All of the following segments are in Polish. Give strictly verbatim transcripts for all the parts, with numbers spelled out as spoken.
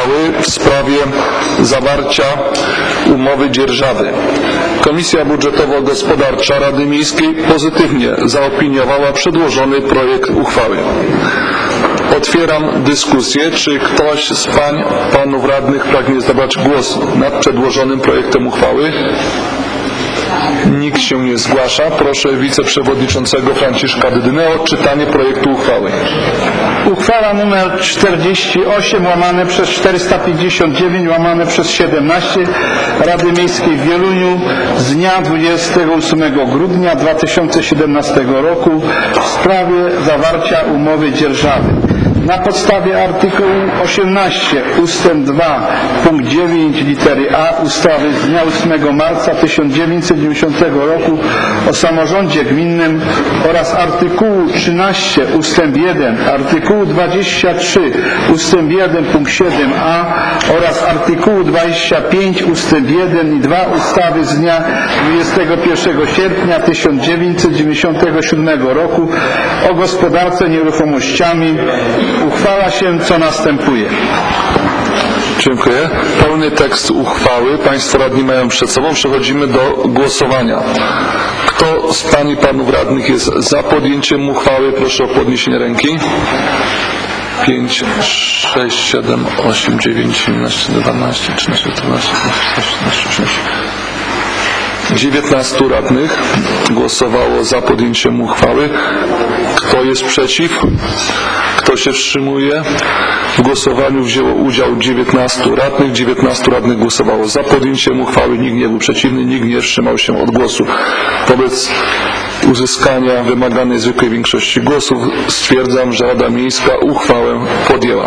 uchwały w sprawie zawarcia umowy dzierżawy. Komisja Budżetowo-Gospodarcza Rady Miejskiej pozytywnie zaopiniowała przedłożony projekt uchwały. Otwieram dyskusję. Czy ktoś z pań, panów radnych pragnie zabrać głos nad przedłożonym projektem uchwały? Nikt się nie zgłasza. Proszę wiceprzewodniczącego Franciszka Dydynę o odczytanie projektu uchwały. Uchwała nr czterdzieści osiem łamane przez czterysta pięćdziesiąt dziewięć łamane przez siedemnaście Rady Miejskiej w Wieluniu z dnia dwudziestego ósmego grudnia dwa tysiące siedemnastego roku w sprawie zawarcia umowy dzierżawy. Na podstawie artykułu osiemnaście ustęp dwa punkt dziewięć litery A ustawy z dnia ósmego marca tysiąc dziewięćset dziewięćdziesiątego roku o samorządzie gminnym oraz artykułu trzynaście ustęp jeden, artykułu dwadzieścia trzy ustęp jeden punkt siedem A oraz artykułu dwadzieścia pięć ustęp jeden i dwa ustawy z dnia dwudziestego pierwszego sierpnia tysiąc dziewięćset dziewięćdziesiątego siódmego roku o gospodarce nieruchomościami uchwala się, co następuje. Dziękuję. Pełny tekst uchwały Państwo radni mają przed sobą. Przechodzimy do głosowania. Kto z pań i panów radnych jest za podjęciem uchwały? Proszę o podniesienie ręki. pięć, sześć, siedem, osiem, dziewięć, jedenaście, dwanaście, trzynaście, czternaście, piętnaście, szesnaście, osiemnaście. dziewiętnastu radnych głosowało za podjęciem uchwały. Kto jest przeciw? Kto się wstrzymuje? W głosowaniu wzięło udział dziewiętnastu radnych. dziewiętnastu radnych głosowało za podjęciem uchwały. Nikt nie był przeciwny, nikt nie wstrzymał się od głosu. Wobec uzyskania wymaganej zwykłej większości głosów stwierdzam, że Rada Miejska uchwałę podjęła.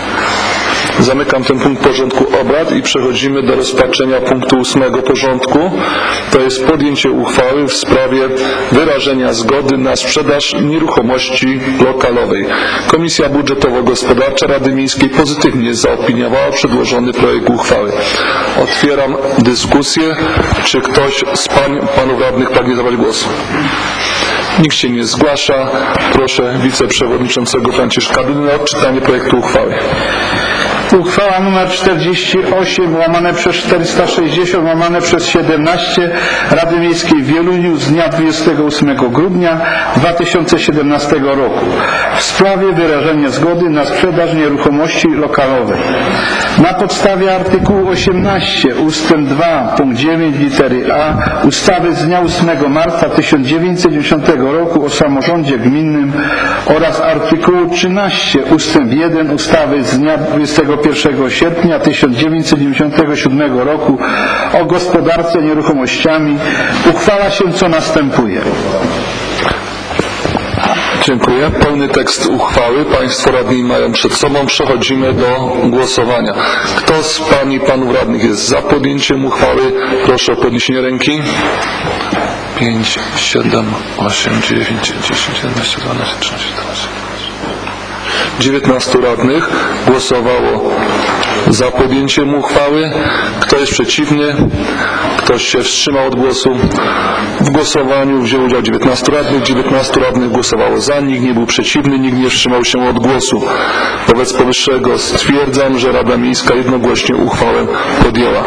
Zamykam ten punkt porządku obrad i przechodzimy do rozpatrzenia punktu ósmego porządku. To jest podjęcie uchwały w sprawie wyrażenia zgody na sprzedaż nieruchomości lokalowej. Komisja Budżetowo-Gospodarcza Rady Miejskiej pozytywnie zaopiniowała przedłożony projekt uchwały. Otwieram dyskusję. Czy ktoś z pań, panów radnych pragnie zabrać głos? Nikt się nie zgłasza. Proszę wiceprzewodniczącego Franciszka Dydynę o odczytanie projektu uchwały. Uchwała nr czterdzieści osiem łamane przez czterysta sześćdziesiąt łamane przez siedemnaście Rady Miejskiej w Wieluniu z dnia dwudziestego ósmego grudnia dwa tysiące siedemnastego roku w sprawie wyrażenia zgody na sprzedaż nieruchomości lokalowej. Na podstawie artykułu osiemnaście ustęp dwa punkt dziewięć litery A ustawy z dnia ósmego marca tysiąc dziewięćset dziewięćdziesiątego roku o samorządzie gminnym oraz artykułu trzynaście ustęp jeden ustawy z dnia dwudziestego pierwszego sierpnia tysiąc dziewięćset dziewięćdziesiątego siódmego roku o gospodarce nieruchomościami uchwala się, co następuje. Dziękuję. Pełny tekst uchwały Państwo radni mają przed sobą. Przechodzimy do głosowania. Kto z pań i panów radnych jest za podjęciem uchwały? Proszę o podniesienie ręki. pięć, siedem, osiem, dziewięć, dziesięć, jedenaście, dwanaście, trzynaście, czternaście. dziewiętnastu radnych głosowało za podjęciem uchwały. Kto jest przeciwny? Ktoś się wstrzymał od głosu? W głosowaniu wzięło udział dziewiętnastu radnych. dziewiętnastu radnych głosowało za. Nikt nie był przeciwny, nikt nie wstrzymał się od głosu. Wobec powyższego stwierdzam, że Rada Miejska jednogłośnie uchwałę podjęła.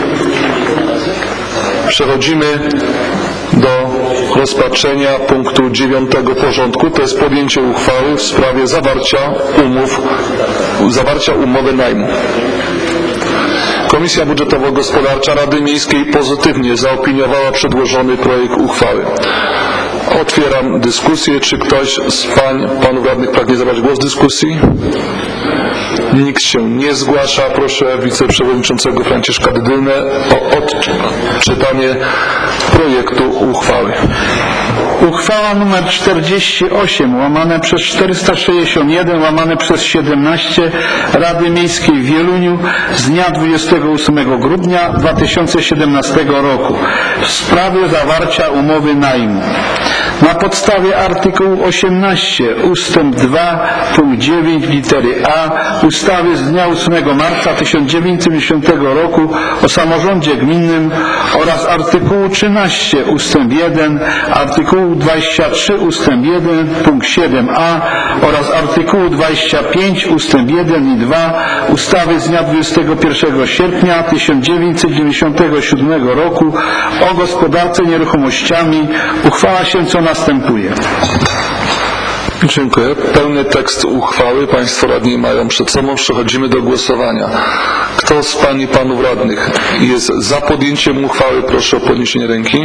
Przechodzimy do rozpatrzenia punktu dziewiątego porządku, to jest podjęcie uchwały w sprawie zawarcia umów, zawarcia umowy najmu. Komisja Budżetowo-Gospodarcza Rady Miejskiej pozytywnie zaopiniowała przedłożony projekt uchwały. Otwieram dyskusję. Czy ktoś z pań, panów radnych pragnie zabrać głos w dyskusji? Nikt się nie zgłasza. Proszę wiceprzewodniczącego Franciszka Dydynę o odczytanie projektu uchwały. Uchwała nr czterdzieści osiem łamane przez czterysta sześćdziesiąt jeden łamane przez siedemnaście Rady Miejskiej w Wieluniu z dnia dwudziestego ósmego grudnia dwa tysiące siedemnastego roku w sprawie zawarcia umowy najmu. Na podstawie artykułu osiemnaście ustęp dwa punkt dziewięć litery A ustawy z dnia ósmego marca tysiąc dziewięćset dziewięćdziesiątego roku o samorządzie gminnym oraz artykułu trzynaście ustęp jeden, artykułu dwadzieścia trzy ustęp jeden punkt siedem A oraz artykułu dwadzieścia pięć ustęp jeden i dwa ustawy z dnia dwudziestego pierwszego sierpnia tysiąc dziewięćset dziewięćdziesiątego siódmego roku o gospodarce nieruchomościami uchwala się co następuje. Dziękuję. Pełny tekst uchwały Państwo radni mają przed sobą. Przechodzimy do głosowania. Kto z Pań i Panów radnych jest za podjęciem uchwały, proszę o podniesienie ręki.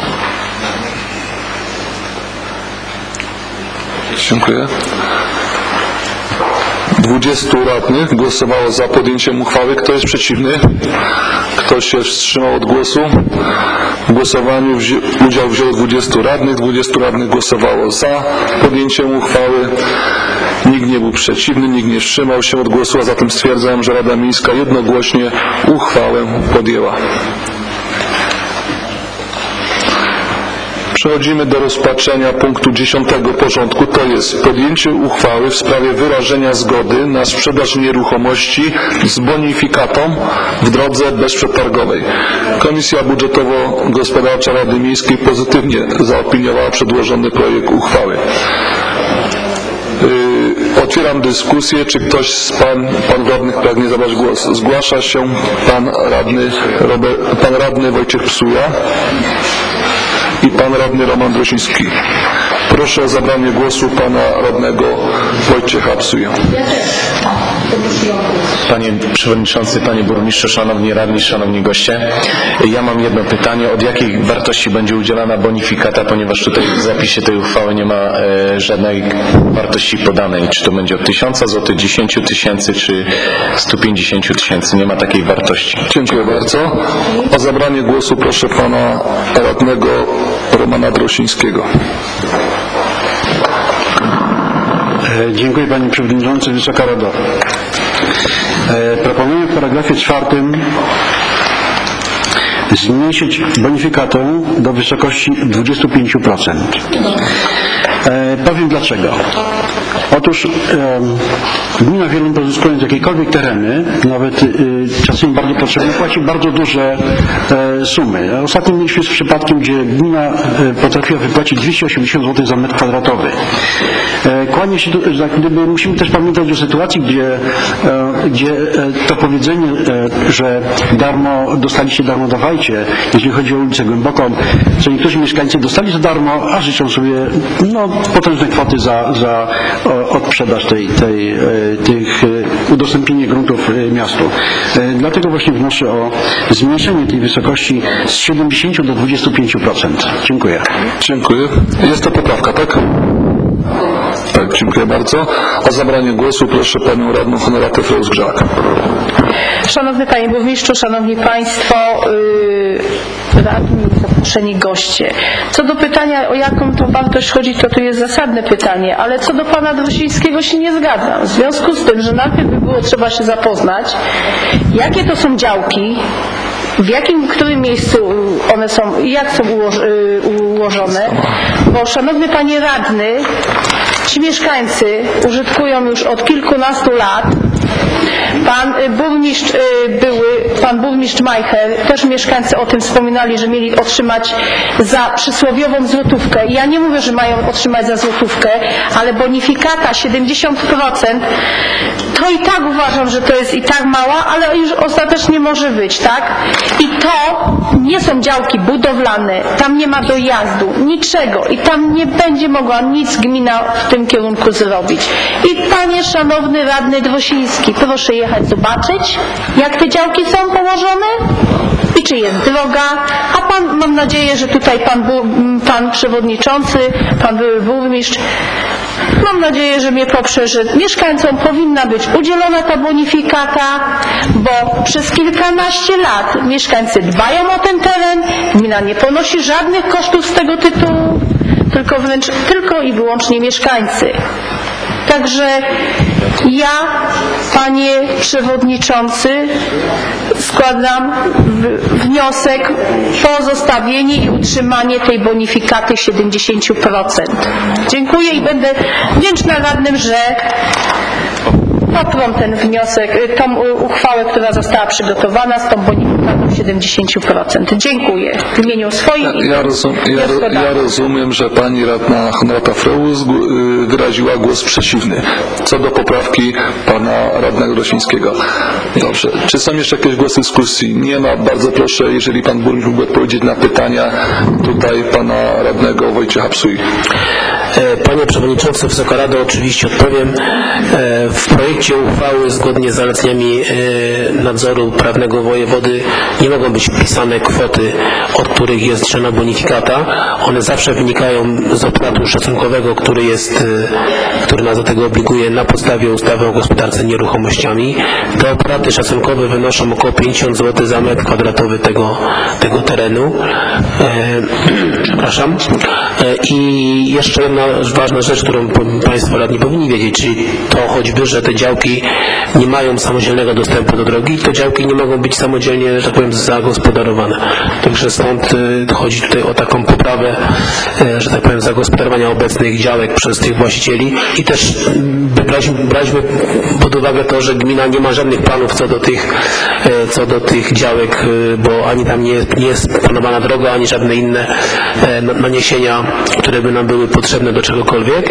Dziękuję. dwudziestu radnych głosowało za podjęciem uchwały. Kto jest przeciwny? Kto się wstrzymał od głosu? W głosowaniu wzi- udział wzięło dwudziestu radnych. dwudziestu radnych głosowało za podjęciem uchwały. Nikt nie był przeciwny, nikt nie wstrzymał się od głosu, a zatem stwierdzam, że Rada Miejska jednogłośnie uchwałę podjęła. Przechodzimy do rozpatrzenia punktu dziesiątego porządku, to jest podjęcie uchwały w sprawie wyrażenia zgody na sprzedaż nieruchomości z bonifikatą w drodze bezprzetargowej. Komisja Budżetowo-Gospodarcza Rady Miejskiej pozytywnie zaopiniowała przedłożony projekt uchwały. Yy, otwieram dyskusję. Czy ktoś z Pan, pan radnych pragnie zabrać głos? Zgłasza się Pan radny, Robert, pan radny Wojciech Psuja i Pan radny Roman Drosiński. Proszę o zabranie głosu Pana radnego Wojciecha Psuja. Panie Przewodniczący, Panie Burmistrzu, Szanowni Radni, Szanowni Goście. Ja mam jedno pytanie. Od jakiej wartości będzie udzielana bonifikata, ponieważ tutaj w zapisie tej uchwały nie ma e, żadnej wartości podanej. Czy to będzie od tysiąca złotych, dziesięciu tysięcy, czy stu pięćdziesięciu tysięcy. Nie ma takiej wartości. Dziękuję bardzo. O zabranie głosu proszę Pana radnego Romana Drosińskiego. Dziękuję Panie Przewodniczący, Wysoka Rado. Proponuję w paragrafie czwartym zmniejszyć bonifikatę do wysokości dwudziestu pięciu procent. E, powiem dlaczego. Otóż e, gmina Wieluń, pozyskując jakiekolwiek tereny, nawet e, czasami bardzo potrzebne, płaci bardzo duże e, sumy. Ostatnio mieliśmy z przypadkiem, gdzie gmina e, potrafiła wypłacić dwieście osiemdziesiąt złotych za metr kwadratowy. E, kłania się, do, jak gdyby, musimy też pamiętać o sytuacji, gdzie, e, gdzie e, to powiedzenie, e, że darmo dostaliście, darmo dawajcie, jeśli chodzi o ulicę Głęboką, co niektórzy mieszkańcy dostali za darmo, a życzą sobie no, potężne kwoty za, za o, odprzedaż tej, tej, tych udostępnienie gruntów miastu. Dlatego właśnie wnoszę o zmniejszenie tej wysokości z siedemdziesięciu do dwudziestu pięciu procent. Dziękuję. Dziękuję. Jest to poprawka, tak? Tak, dziękuję bardzo. O zabranie głosu proszę Panią Radną Honoratę Freus-Grzak. Szanowny Panie Burmistrzu, Szanowni Państwo, yy, radni, zaproszeni goście. Co do pytania, o jaką to wartość chodzi, to tu jest zasadne pytanie, ale co do Pana Drosińskiego się nie zgadzam. W związku z tym, że najpierw by było trzeba się zapoznać, jakie to są działki, w jakim, w którym miejscu one są i jak są ułożone, bo Szanowny Panie Radny, ci mieszkańcy użytkują już od kilkunastu lat. Pan burmistrz były, pan burmistrz Majcher, też mieszkańcy o tym wspominali, że mieli otrzymać za przysłowiową złotówkę. Ja nie mówię, że mają otrzymać za złotówkę, ale bonifikata siedemdziesiąt procent, to i tak uważam, że to jest i tak mała, ale już ostatecznie może być, tak? I to nie są działki budowlane, tam nie ma dojazdu, niczego i tam nie będzie mogła nic gmina w tym kierunku zrobić. I Panie Szanowny Radny Drosiński, proszę jechać zobaczyć, jak te działki są położone i czy jest droga, a Pan, mam nadzieję, że tutaj Pan, pan Przewodniczący, Pan były burmistrz, mam nadzieję, że mnie poprze, że mieszkańcom powinna być udzielona ta bonifikata, bo przez kilkanaście lat mieszkańcy dbają o ten teren, gmina nie ponosi żadnych kosztów z tego tytułu, tylko wręcz tylko i wyłącznie mieszkańcy. Także Ja, panie przewodniczący, składam wniosek o pozostawienie i utrzymanie tej bonifikaty siedemdziesiąt procent. Dziękuję i będę wdzięczna radnym, że poprą ten wniosek, tą uchwałę, która została przygotowana z tą bonifikatą siedemdziesiąt procent. Dziękuję w imieniu swoim i Ja, rozum, ja, ja rozumiem, że pani radna Honorata Freus wyraziła głos przeciwny co do poprawki pana radnego Rosińskiego. Dobrze. Czy są jeszcze jakieś głosy dyskusji? Nie ma. Bardzo proszę, jeżeli pan burmistrz mógłby odpowiedzieć na pytania tutaj pana radnego Wojciecha Psuj. Panie Przewodniczący, Wysoka Rado, oczywiście odpowiem. W projekcie uchwały zgodnie z zaleceniami nadzoru prawnego wojewody nie mogą być wpisane kwoty, od których jest liczona bonifikata. One zawsze wynikają z opłatu szacunkowego, który jest, który nas do tego obliguje na podstawie ustawy o gospodarce nieruchomościami. Te opłaty szacunkowe wynoszą około pięćdziesiąt złotych za metr kwadratowy tego, tego terenu. E, przepraszam. E, I jeszcze jedna ważna rzecz, którą Państwo radni powinni wiedzieć, czyli to choćby, że te działki nie mają samodzielnego dostępu do drogi i te działki nie mogą być samodzielnie, że tak powiem, zagospodarowane. Także stąd y, chodzi tutaj o taką poprawę, y, że tak powiem, zagospodarowania obecnych działek przez tych właścicieli i też y, braliśmy, braliśmy pod uwagę to, że gmina nie ma żadnych planów co do tych, y, co do tych działek, y, bo ani tam nie, nie jest planowana droga, ani żadne inne y, naniesienia, które by nam były potrzebne do czegokolwiek.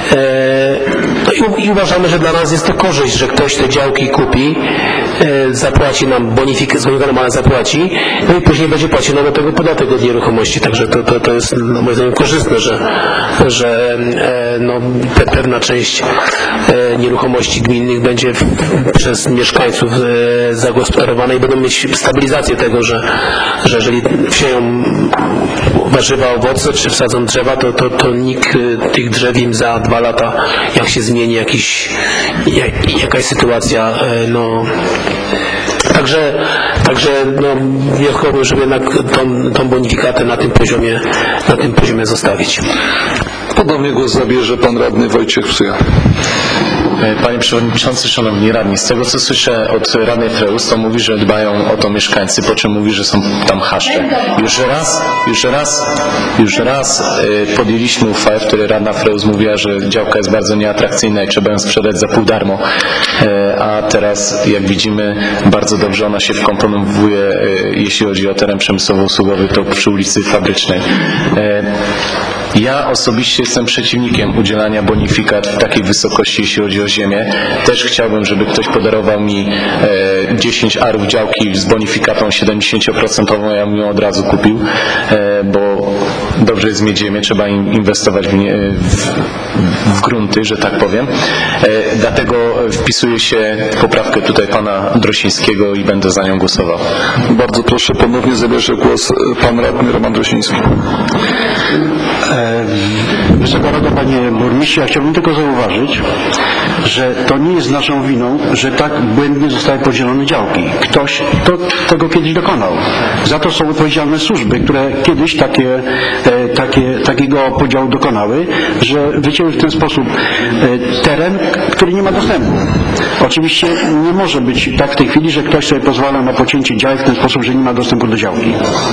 No i, i uważamy, że dla nas jest to korzyść, że ktoś te działki kupi, zapłaci nam bonifikatę, zgodnie ale zapłaci, no i później będzie płacił nam do tego podatek od nieruchomości. Także to, to, to jest no, moim zdaniem korzystne, że, że no, pe, pewna część nieruchomości gminnych będzie w, przez mieszkańców zagospodarowana i będą mieć stabilizację tego, że, że jeżeli wsieją warzywa, owoce, czy wsadzą drzewa, to, to, to nikt tych drzew im za dwa lata, jak się zmieni jakiś, jak, jakaś sytuacja, no Także, także no, wnioskowałbym, żeby jednak tą, tą bonifikatę na tym poziomie, na tym poziomie zostawić. Podobnie głos zabierze pan radny Wojciech Psuja. Panie Przewodniczący, Szanowni Radni, z tego co słyszę od radnej Freus, to mówi, że dbają o to mieszkańcy, po czym mówi, że są tam chaszcze. Już raz, już raz, już raz podjęliśmy uchwałę, w której radna Freus mówiła, że działka jest bardzo nieatrakcyjna i trzeba ją sprzedać za pół darmo, a teraz, jak widzimy, bardzo dobrze ona się wkomponowuje, jeśli chodzi o teren przemysłowo-usługowy, to przy ulicy Fabrycznej. Ja osobiście jestem przeciwnikiem udzielania bonifikat w takiej wysokości, jeśli chodzi o ziemię. Też chciałbym, żeby ktoś podarował mi e, dziesięć arów działki z bonifikatą siedemdziesiąt procent, ja bym ją od razu kupił, e, bo dobrze jest mieć ziemię, trzeba inwestować w, nie, w, w grunty, że tak powiem. E, dlatego wpisuję się w poprawkę tutaj pana Drosińskiego i będę za nią głosował. Bardzo proszę, ponownie zabierze głos pan radny Roman Drosiński. Wysoka Rado, panie burmistrzu, ja chciałbym tylko zauważyć, że to nie jest naszą winą, że tak błędnie zostały podzielone działki. Ktoś to, tego kiedyś dokonał. Za to są odpowiedzialne służby, które kiedyś takie, takie, takiego podziału dokonały, że wycięły w ten sposób teren, który nie ma dostępu. Oczywiście nie może być tak w tej chwili, że ktoś sobie pozwala na pocięcie działek w ten sposób, że nie ma dostępu do działki.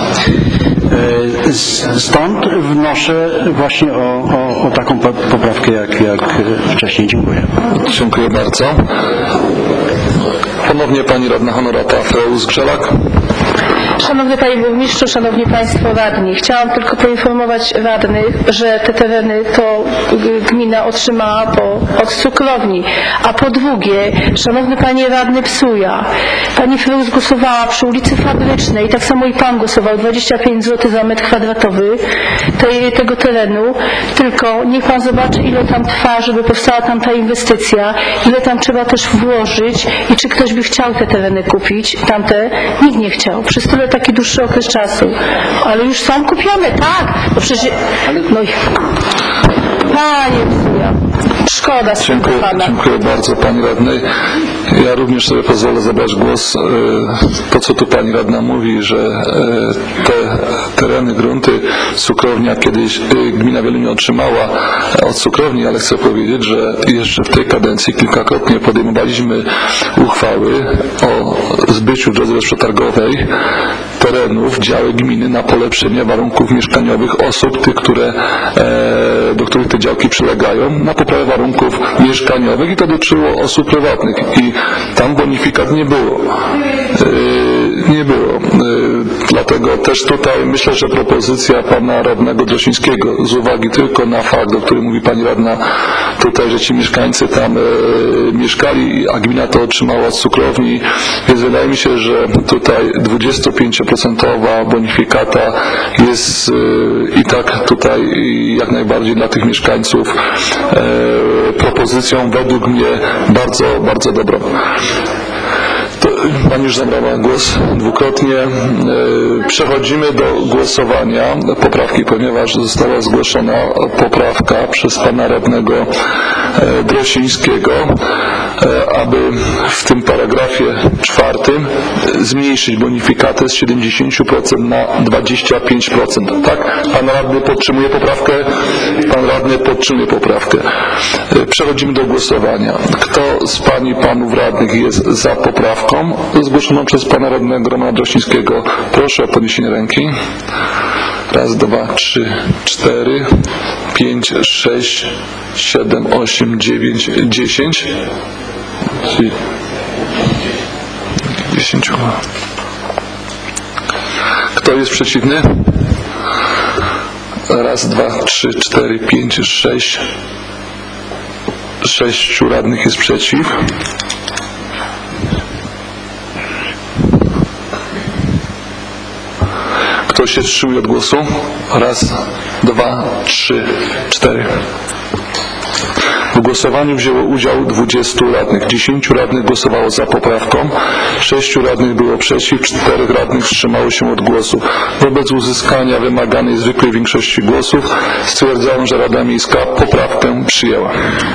Stąd wnoszę właśnie o, o, o taką poprawkę jak, jak wcześniej. Dziękuję. Dziękuję bardzo. Ponownie pani radna Honorata Freus-Grzelak. Szanowny Panie Burmistrzu, Szanowni Państwo Radni, chciałam tylko poinformować radnych, że te tereny to gmina otrzymała po, od cukrowni. A po drugie, Szanowny Panie Radny Psuja, Pani Freus głosowała przy ulicy Fabrycznej, tak samo i Pan głosował dwadzieścia pięć złotych za metr kwadratowy tej, tego terenu, tylko niech Pan zobaczy, ile tam trwa, żeby powstała tam ta inwestycja, ile tam trzeba też włożyć i czy ktoś by chciał te tereny kupić, tamte, nikt nie chciał. Przez tyle taki dłuższy okres czasu. Ale już są kupione, tak. No przecież... No i... Panie Psuja, szkoda z tego Dziękuję, Pana. dziękuję bardzo pani radnej. Ja również sobie pozwolę zabrać głos. To, co tu pani radna mówi, że te tereny, grunty, cukrownia kiedyś gmina Wieluń otrzymała od cukrowni, ale chcę powiedzieć, że jeszcze w tej kadencji kilkakrotnie podejmowaliśmy uchwały o zbyciu w drodze bezprzetargowej terenów, działy gminy na polepszenie warunków mieszkaniowych osób, tych, które, do których te działki przylegają, na poprawę warunków mieszkaniowych i to dotyczyło osób prywatnych i tam bonifikat nie było. Nie było. Dlatego też tutaj myślę, że propozycja pana radnego Drosińskiego z uwagi tylko na fakt, o którym mówi pani radna tutaj, że ci mieszkańcy tam e, mieszkali, a gmina to otrzymała z cukrowni, więc wydaje mi się, że tutaj dwudziestopięcioprocentowa bonifikata jest e, i tak tutaj jak najbardziej dla tych mieszkańców e, propozycją według mnie bardzo, bardzo dobrą. To pani już zabrała głos dwukrotnie. Przechodzimy do głosowania poprawki, ponieważ została zgłoszona poprawka przez pana radnego Drosińskiego, aby w tym paragrafie czwartym zmniejszyć bonifikatę z siedemdziesiąt procent na dwadzieścia pięć procent. Tak? Pan radny podtrzymuje poprawkę? Pan radny podtrzymuje poprawkę. Przechodzimy do głosowania. Kto z pań i panów radnych jest za poprawką zgłoszoną przez pana radnego Romana Drosińskiego? Proszę o podniesienie ręki. Raz, dwa, trzy, cztery, pięć, sześć, siedem, osiem, dziewięć, dziesięć. Dziesięciu. Kto jest przeciwny? Raz, dwa, trzy, cztery, pięć, sześć. Sześciu radnych jest przeciw. Kto się wstrzymuje od głosu? Raz, dwa, trzy, cztery. W głosowaniu wzięło udział dwudziestu radnych. dziesięciu radnych głosowało za poprawką, sześciu radnych było przeciw, czterech radnych wstrzymało się od głosu. Wobec uzyskania wymaganej zwykłej większości głosów stwierdzam, że Rada Miejska poprawkę przyjęła.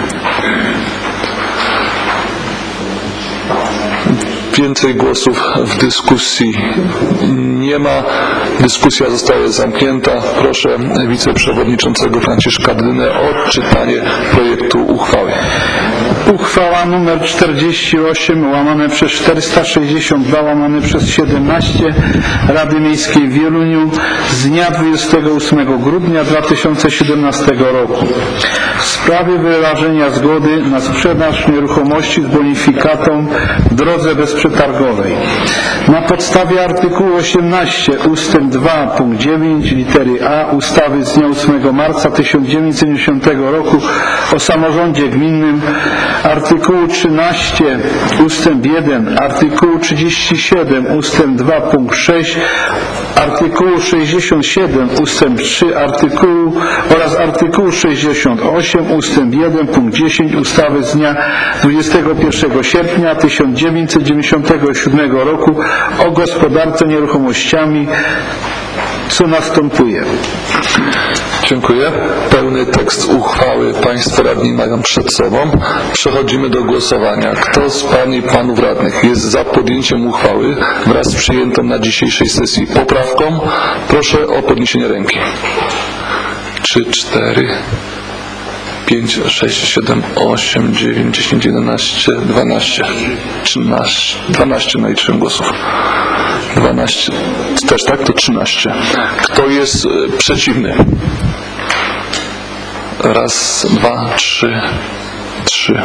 Więcej głosów w dyskusji nie ma. Dyskusja została zamknięta. Proszę wiceprzewodniczącego Franciszka Dynę o odczytanie projektu uchwały. Uchwała nr czterdzieści osiem łamane przez czterysta sześćdziesiąt dwa łamane przez siedemnaście Rady Miejskiej w Wieluniu z dnia dwudziestego ósmego grudnia dwa tysiące siedemnastego roku w sprawie wyrażenia zgody na sprzedaż nieruchomości z bonifikatą w drodze bezprzetargowej. Na podstawie artykułu osiemnaście ustęp dwa punkt dziewięć litery A ustawy z dnia ósmego marca tysiąc dziewięćset dziewięćdziesiątego roku o samorządzie gminnym, artykułu trzynaście ustęp jeden, artykułu trzydzieści siedem ustęp dwa punkt sześć, artykułu sześćdziesiąt siedem ustęp trzy artykułu oraz artykułu sześćdziesiąt osiem ustęp jeden punkt dziesięć ustawy z dnia dwudziestego pierwszego sierpnia tysiąc dziewięćset dziewięćdziesiątego siódmego roku o gospodarce nieruchomościami, co następuje. Dziękuję. Pełny tekst uchwały Państwo radni mają przed sobą. Przechodzimy do głosowania. Kto z Pań i Panów radnych jest za podjęciem uchwały wraz z przyjętą na dzisiejszej sesji poprawką? Proszę o podniesienie ręki. trzy, cztery, pięć, sześć, siedem, osiem, dziewięć, dziesięć, jedenaście, dwanaście, trzynaście, dwanaście naliczyłem głosów. dwanaście, też tak? To trzynaście. Kto jest przeciwny? Raz, dwa, trzy, trzy.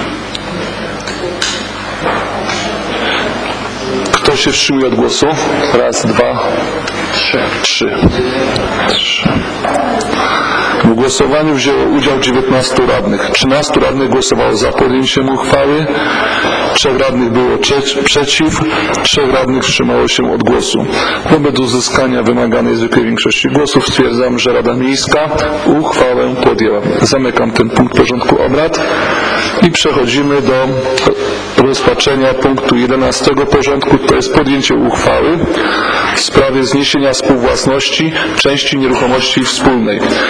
Kto się wstrzymuje od głosu? Raz, dwa, trzy, trzy. trzy. W głosowaniu wzięło udział dziewiętnastu radnych. trzynastu radnych głosowało za podjęciem uchwały, trzech radnych było przeciw, trzech radnych wstrzymało się od głosu. Wobec uzyskania wymaganej zwykłej większości głosów stwierdzam, że Rada Miejska uchwałę podjęła. Zamykam ten punkt porządku obrad i przechodzimy do rozpatrzenia punktu jedenastego porządku, to jest podjęcie uchwały w sprawie zniesienia współwłasności części nieruchomości wspólnej.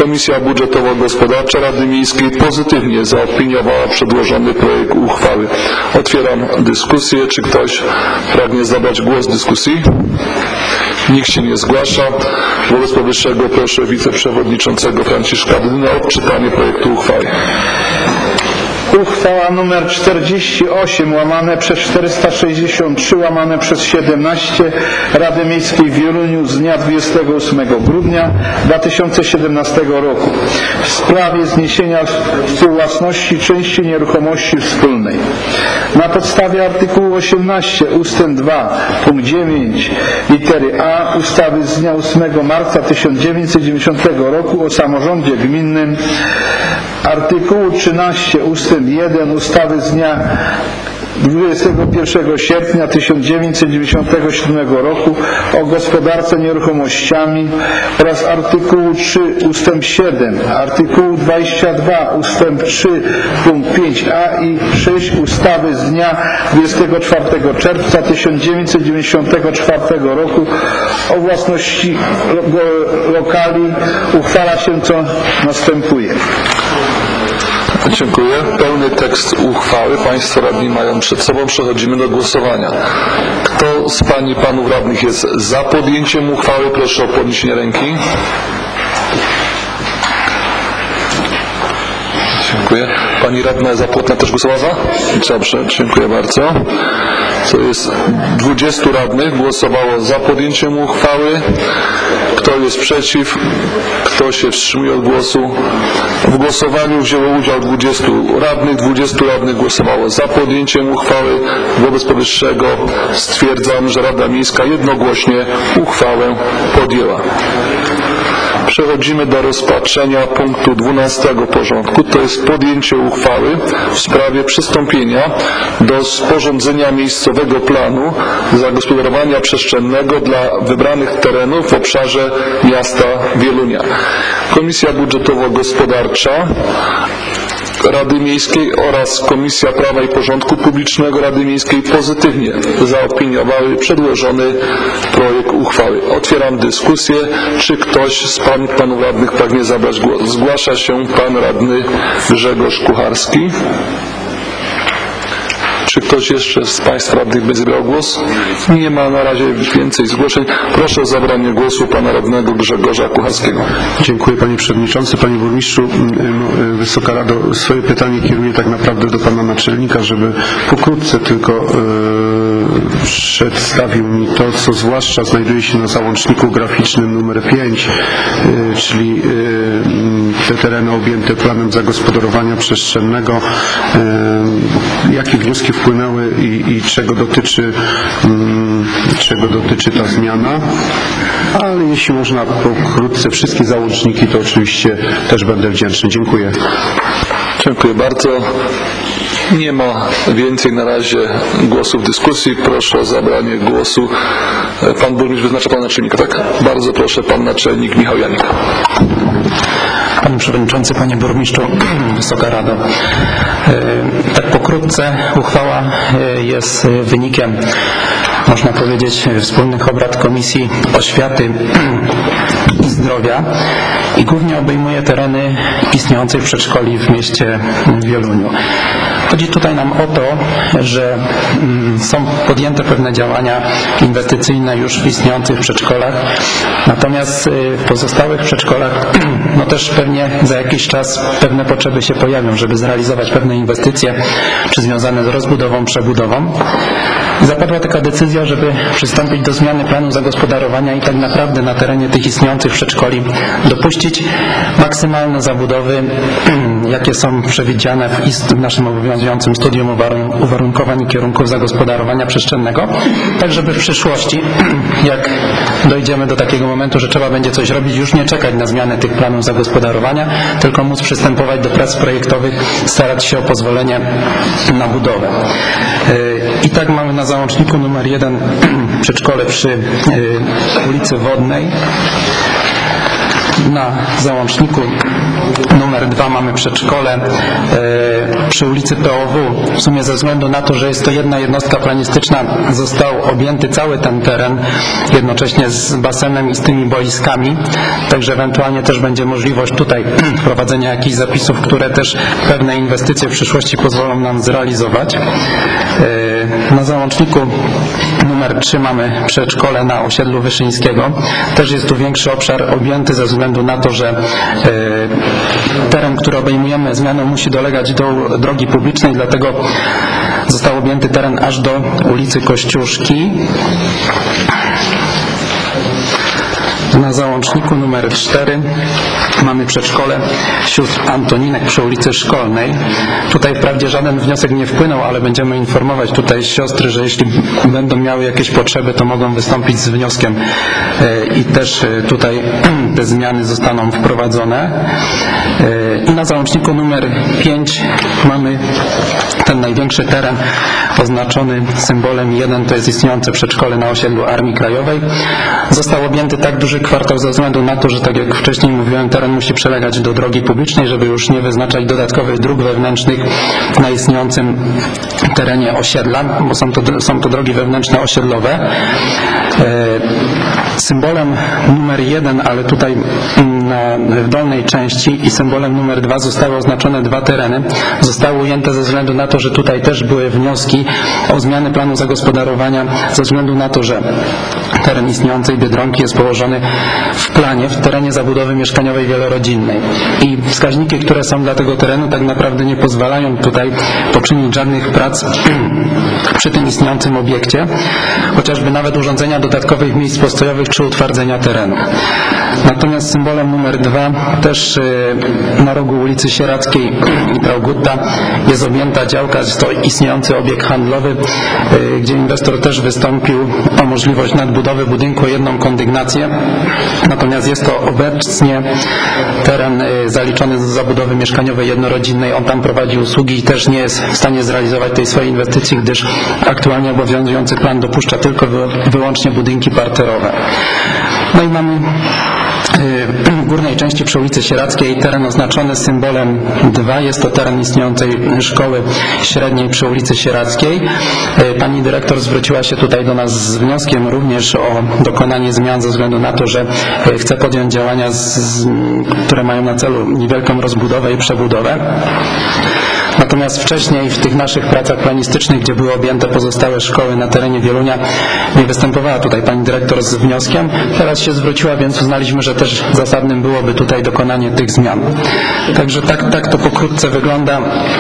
Komisja Budżetowo-Gospodarcza Rady Miejskiej pozytywnie zaopiniowała przedłożony projekt uchwały. Otwieram dyskusję. Czy ktoś pragnie zabrać głos w dyskusji? Nikt się nie zgłasza. Wobec powyższego proszę wiceprzewodniczącego Franciszka Dyna o odczytanie projektu uchwały. Uchwała nr czterdzieści osiem łamane przez czterysta sześćdziesiąt trzy łamane przez siedemnaście Rady Miejskiej w Wieluniu z dnia dwudziestego ósmego grudnia dwa tysiące siedemnastego roku w sprawie zniesienia współwłasności części nieruchomości wspólnej. Na podstawie artykułu osiemnaście ustęp dwa punkt dziewięć litery A ustawy z dnia ósmego marca tysiąc dziewięćset dziewięćdziesiątego roku o samorządzie gminnym, artykułu trzynaście ustęp jeden ustawy z dnia dwudziestego pierwszego sierpnia tysiąc dziewięćset dziewięćdziesiątego siódmego roku o gospodarce nieruchomościami oraz artykułu trzy ustęp siedem, artykułu dwadzieścia dwa ustęp trzy punkt pięć a i sześć ustawy z dnia dwudziestego czwartego czerwca tysiąc dziewięćset dziewięćdziesiątego czwartego roku o własności lo- lokali uchwala się co następuje. Dziękuję. Pełny tekst uchwały Państwo radni mają przed sobą. Przechodzimy do głosowania. Kto z Pań i Panów radnych jest za podjęciem uchwały? Proszę o podniesienie ręki. Dziękuję. Pani radna Zapłotna też głosowała za? Dobrze, dziękuję bardzo. Co jest dwudziestu radnych głosowało za podjęciem uchwały. Kto jest przeciw? Kto się wstrzymuje od głosu? W głosowaniu wzięło udział dwudziestu radnych. dwudziestu radnych głosowało za podjęciem uchwały. Wobec powyższego stwierdzam, że Rada Miejska jednogłośnie uchwałę podjęła. Przechodzimy do rozpatrzenia punktu dwunastego porządku. To jest podjęcie uchwały w sprawie przystąpienia do sporządzenia miejscowego planu zagospodarowania przestrzennego dla wybranych terenów w obszarze miasta Wielunia. Komisja Budżetowo-Gospodarcza Rady Miejskiej oraz Komisja Prawa i Porządku Publicznego Rady Miejskiej pozytywnie zaopiniowały przedłożony projekt uchwały. Otwieram dyskusję. Czy ktoś z Pań i Panów Radnych pragnie zabrać głos? Zgłasza się Pan Radny Grzegorz Kucharski. Czy ktoś jeszcze z Państwa radnych będzie brał głos? Nie ma na razie więcej zgłoszeń. Proszę o zabranie głosu Pana Radnego Grzegorza Kucharskiego. Dziękuję Panie Przewodniczący. Panie Burmistrzu, Wysoka Rado, swoje pytanie kieruję tak naprawdę do Pana Naczelnika, żeby pokrótce tylko e, przedstawił mi to, co zwłaszcza znajduje się na załączniku graficznym numer pięć, e, czyli e, te tereny objęte planem zagospodarowania przestrzennego. E, jakie wnioski wpłynęły i, i czego dotyczy, um, czego dotyczy ta zmiana, ale jeśli można pokrótce wszystkie załączniki, to oczywiście też będę wdzięczny. Dziękuję. Dziękuję bardzo. Nie ma więcej na razie głosów w dyskusji. Proszę o zabranie głosu. Pan burmistrz wyznacza Pana Naczelnika, tak? Bardzo proszę, Pan Naczelnik Michał Janik. Panie Przewodniczący, Panie Burmistrzu, Wysoka Rado. Tak pokrótce, uchwała jest wynikiem, można powiedzieć, wspólnych obrad Komisji Oświaty i Zdrowia i głównie obejmuje tereny istniejących przedszkoli w mieście Wieluniu. Chodzi tutaj nam o to, że są podjęte pewne działania inwestycyjne już w istniejących przedszkolach, natomiast w pozostałych przedszkolach no też pewnie za jakiś czas pewne potrzeby się pojawią, żeby zrealizować pewne inwestycje, czy związane z rozbudową, przebudową. Zapadła taka decyzja, żeby przystąpić do zmiany planu zagospodarowania i tak naprawdę na terenie tych istniejących przedszkoli dopuścić maksymalne zabudowy, jakie są przewidziane w, ist- w naszym obowiązującym studium uwarun- uwarunkowań i kierunków zagospodarowania przestrzennego, tak żeby w przyszłości, jak dojdziemy do takiego momentu, że trzeba będzie coś robić, już nie czekać na zmianę tych planów zagospodarowania, tylko móc przystępować do prac projektowych, starać się o pozwolenie na budowę. I tak mamy na załączniku numer jeden przedszkole przy ulicy Wodnej. Na załączniku numer dwa mamy przedszkole e, przy ulicy P O W. W sumie ze względu na to, że jest to jedna jednostka planistyczna, został objęty cały ten teren jednocześnie z basenem i z tymi boiskami, także ewentualnie też będzie możliwość tutaj wprowadzenia jakichś zapisów, które też pewne inwestycje w przyszłości pozwolą nam zrealizować. Na załączniku numer trzy mamy przedszkole na osiedlu Wyszyńskiego. Też jest tu większy obszar objęty ze względu na to, że teren, który obejmujemy zmianą, musi dolegać do drogi publicznej, dlatego został objęty teren aż do ulicy Kościuszki. Na załączniku numer cztery mamy przedszkole sióstr Antoninek przy ulicy Szkolnej. Tutaj wprawdzie żaden wniosek nie wpłynął, ale będziemy informować tutaj siostry, że jeśli będą miały jakieś potrzeby, to mogą wystąpić z wnioskiem i też tutaj te zmiany zostaną wprowadzone. I na załączniku numer pięć mamy ten największy teren oznaczony symbolem jeden, to jest istniejące przedszkole na osiedlu Armii Krajowej. Został objęty tak duży kwartał ze względu na to, że tak jak wcześniej mówiłem, teren musi przylegać do drogi publicznej, żeby już nie wyznaczać dodatkowych dróg wewnętrznych na istniejącym terenie osiedla, bo są to, są to drogi wewnętrzne osiedlowe. Symbolem numer jeden, ale tutaj na, w dolnej części, i symbolem numer dwa zostały oznaczone dwa tereny. Zostały ujęte ze względu na to, że tutaj też były wnioski o zmianę planu zagospodarowania ze względu na to, że teren istniejącej Biedronki jest położony w planie, w terenie zabudowy mieszkaniowej wielorodzinnej. I wskaźniki, które są dla tego terenu, tak naprawdę nie pozwalają tutaj poczynić żadnych prac przy tym istniejącym obiekcie, chociażby nawet urządzenia dodatkowych miejsc postojowych czy utwardzenia terenu. Natomiast symbolem numer dwa, też na rogu ulicy Sieradzkiej i Traugutta jest objęta działka, jest to istniejący obiekt handlowy, gdzie inwestor też wystąpił o możliwość nadbudowy budynku o jedną kondygnację. Natomiast jest to obecnie teren zaliczony do zabudowy mieszkaniowej jednorodzinnej. On tam prowadzi usługi i też nie jest w stanie zrealizować tej swojej inwestycji, gdyż aktualnie obowiązujący plan dopuszcza tylko wyłącznie budynki parterowe. No i mamy w górnej części przy ulicy Sieradzkiej teren oznaczony symbolem dwa. Jest to teren istniejącej szkoły średniej przy ulicy Sieradzkiej. Pani dyrektor zwróciła się tutaj do nas z wnioskiem również o dokonanie zmian ze względu na to, że chce podjąć działania, z, które mają na celu niewielką rozbudowę i przebudowę. Natomiast wcześniej w tych naszych pracach planistycznych, gdzie były objęte pozostałe szkoły na terenie Wielunia, nie występowała tutaj pani dyrektor z wnioskiem. Teraz się zwróciła, więc uznaliśmy, że też zasadnym byłoby tutaj dokonanie tych zmian. Także tak, tak to pokrótce wygląda.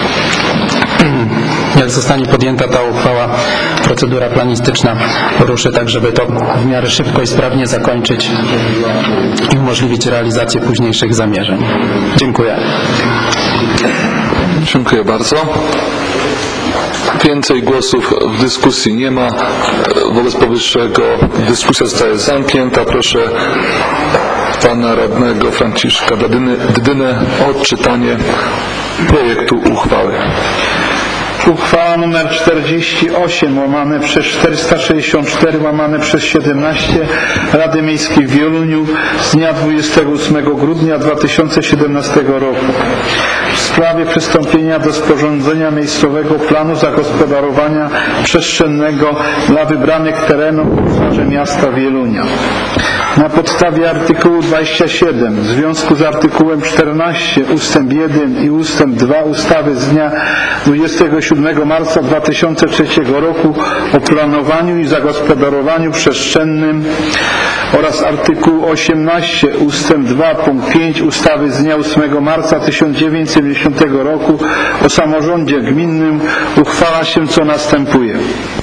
Jak zostanie podjęta ta uchwała, procedura planistyczna ruszy tak, żeby to w miarę szybko i sprawnie zakończyć i umożliwić realizację późniejszych zamierzeń. Dziękuję. Dziękuję bardzo. Więcej głosów w dyskusji nie ma. Wobec powyższego dyskusja zostaje zamknięta. Proszę pana radnego Franciszka Dydynę o odczytanie projektu uchwały. Uchwała nr czterdzieści osiem łamane przez czterysta sześćdziesiąt cztery łamane przez siedemnaście Rady Miejskiej w Wieluniu z dnia dwudziestego ósmego grudnia dwa tysiące siedemnastego roku w sprawie przystąpienia do sporządzenia miejscowego planu zagospodarowania przestrzennego dla wybranych terenów w obszarze miasta Wielunia. Na podstawie artykułu dwudziestego siódmego w związku z artykułem czternaście ustęp jeden i ustęp dwa ustawy z dnia dwudziestego siódmego marca dwa tysiące trzeciego roku o planowaniu i zagospodarowaniu przestrzennym oraz artykułu osiemnaście ustęp dwa punkt pięć ustawy z dnia ósmego marca tysiąc dziewięćset dziewięćdziesiątego roku o samorządzie gminnym uchwala się, co następuje.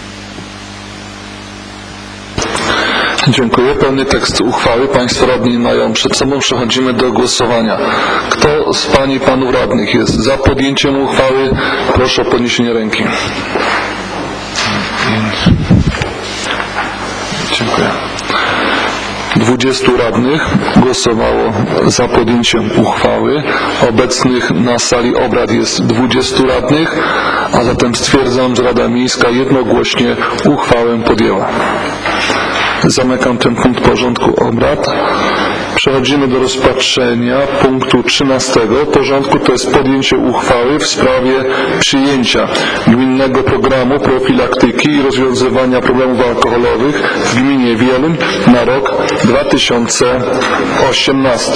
Dziękuję. Pełny tekst uchwały Państwo radni mają przed sobą. Przechodzimy do głosowania. Kto z Pań i Panów radnych jest za podjęciem uchwały? Proszę o podniesienie ręki. Dziękuję. dwudziestu radnych głosowało za podjęciem uchwały. Obecnych na sali obrad jest dwudziestu radnych, a zatem stwierdzam, że Rada Miejska jednogłośnie uchwałę podjęła. Zamykam ten punkt porządku obrad. Przechodzimy do rozpatrzenia punktu trzynastego porządku, to jest podjęcie uchwały w sprawie przyjęcia gminnego programu profilaktyki i rozwiązywania problemów alkoholowych w gminie Wieluń na rok dwa tysiące osiemnasty.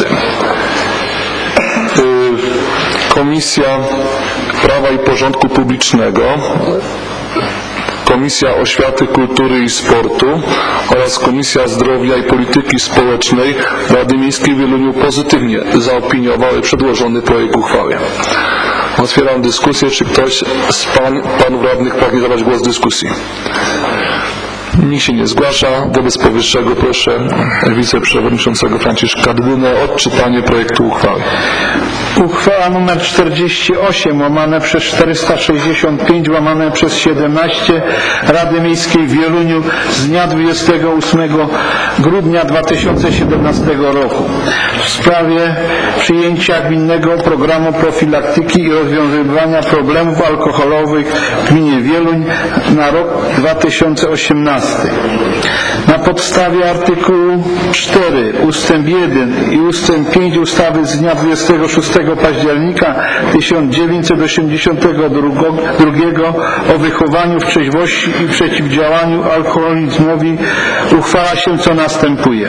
Komisja Prawa i Porządku Publicznego, Komisja Oświaty, Kultury i Sportu oraz Komisja Zdrowia i Polityki Społecznej Rady Miejskiej w Wieluniu pozytywnie zaopiniowały przedłożony projekt uchwały. Otwieram dyskusję. Czy ktoś z pań, panów radnych pragnie zabrać głos w dyskusji? Nikt się nie zgłasza. Wobec powyższego proszę wiceprzewodniczącego Franciszka Dydynę o odczytanie projektu uchwały. Uchwała nr czterdzieści osiem łamane przez czterysta sześćdziesiąt pięć łamane przez siedemnaście Rady Miejskiej w Wieluniu z dnia dwudziestego ósmego grudnia dwa tysiące siedemnastego roku w sprawie przyjęcia gminnego programu profilaktyki i rozwiązywania problemów alkoholowych w gminie Wieluń na rok dwa tysiące osiemnasty. Na podstawie artykułu cztery ustęp jeden i ustęp pięć ustawy z dnia dwudziestego szóstego października tysiąc dziewięćset osiemdziesiątego drugiego o wychowaniu w trzeźwości i przeciwdziałaniu alkoholizmowi uchwala się, co następuje.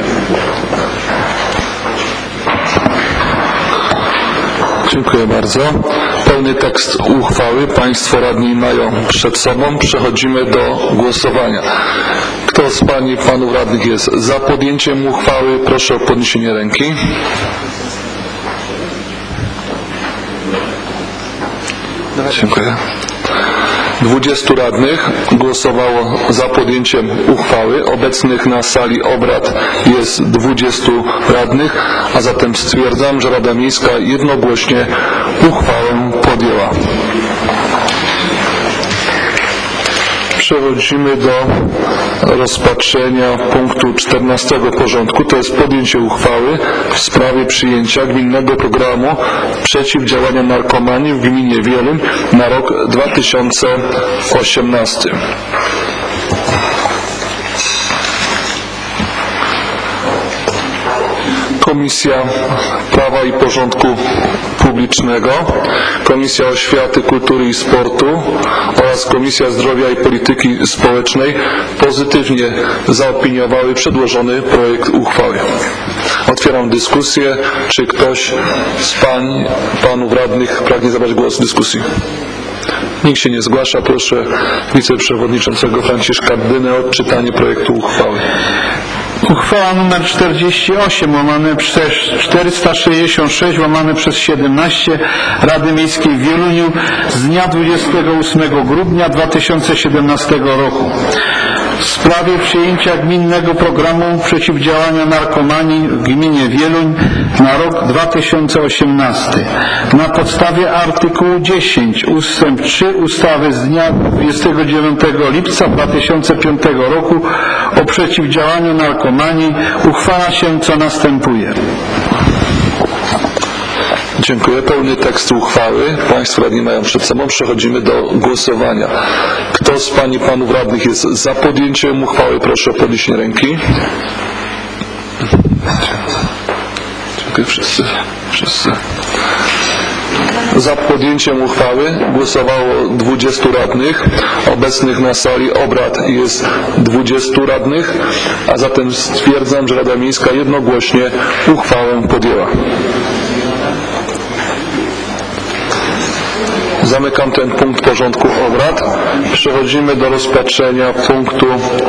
Dziękuję bardzo. Pełny tekst uchwały Państwo radni mają przed sobą. Przechodzimy do głosowania. Kto z Pań i Panów radnych jest za podjęciem uchwały? Proszę o podniesienie ręki. Dziękuję. dwudziestu radnych głosowało za podjęciem uchwały. Obecnych na sali obrad jest dwudziestu radnych, a zatem stwierdzam, że Rada Miejska jednogłośnie uchwałę podjęła. Przechodzimy do rozpatrzenia punktu czternastego porządku, to jest podjęcie uchwały w sprawie przyjęcia gminnego programu przeciwdziałania narkomanii w gminie Wieluń na rok dwa tysiące osiemnasty. Komisja Prawa i Porządku Publicznego, Komisja Oświaty, Kultury i Sportu oraz Komisja Zdrowia i Polityki Społecznej pozytywnie zaopiniowały przedłożony projekt uchwały. Otwieram dyskusję. Czy ktoś z pań, panów radnych pragnie zabrać głos w dyskusji? Nikt się nie zgłasza. Proszę wiceprzewodniczącego Franciszka Dydynę o odczytanie projektu uchwały. Uchwała nr czterdzieści osiem łamane przez czterysta sześćdziesiąt sześć łamane przez siedemnaście Rady Miejskiej w Wieluniu z dnia dwudziestego ósmego grudnia dwa tysiące siedemnastego roku w sprawie przyjęcia gminnego programu przeciwdziałania narkomanii w gminie Wieluń na rok dwa tysiące osiemnasty. Na podstawie artykułu dziesięć ustęp trzy ustawy z dnia dwudziestego dziewiątego lipca dwa tysiące piątego roku o przeciwdziałaniu narkomanii uchwala się, co następuje. Dziękuję. Pełny tekst uchwały Państwo radni mają przed sobą. Przechodzimy do głosowania. Kto z Pań i Panów radnych jest za podjęciem uchwały? Proszę o podniesienie ręki. Dziękuję. Wszyscy. Wszyscy. Za podjęciem uchwały głosowało dwudziestu radnych. Obecnych na sali obrad jest dwudziestu radnych, a zatem stwierdzam, że Rada Miejska jednogłośnie uchwałę podjęła. Zamykam ten punkt porządku obrad. Przechodzimy do rozpatrzenia punktu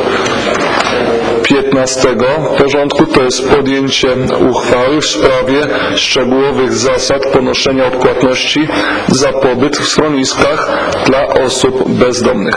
piętnastego porządku, to jest podjęcie uchwały w sprawie szczegółowych zasad ponoszenia odpłatności za pobyt w schroniskach dla osób bezdomnych.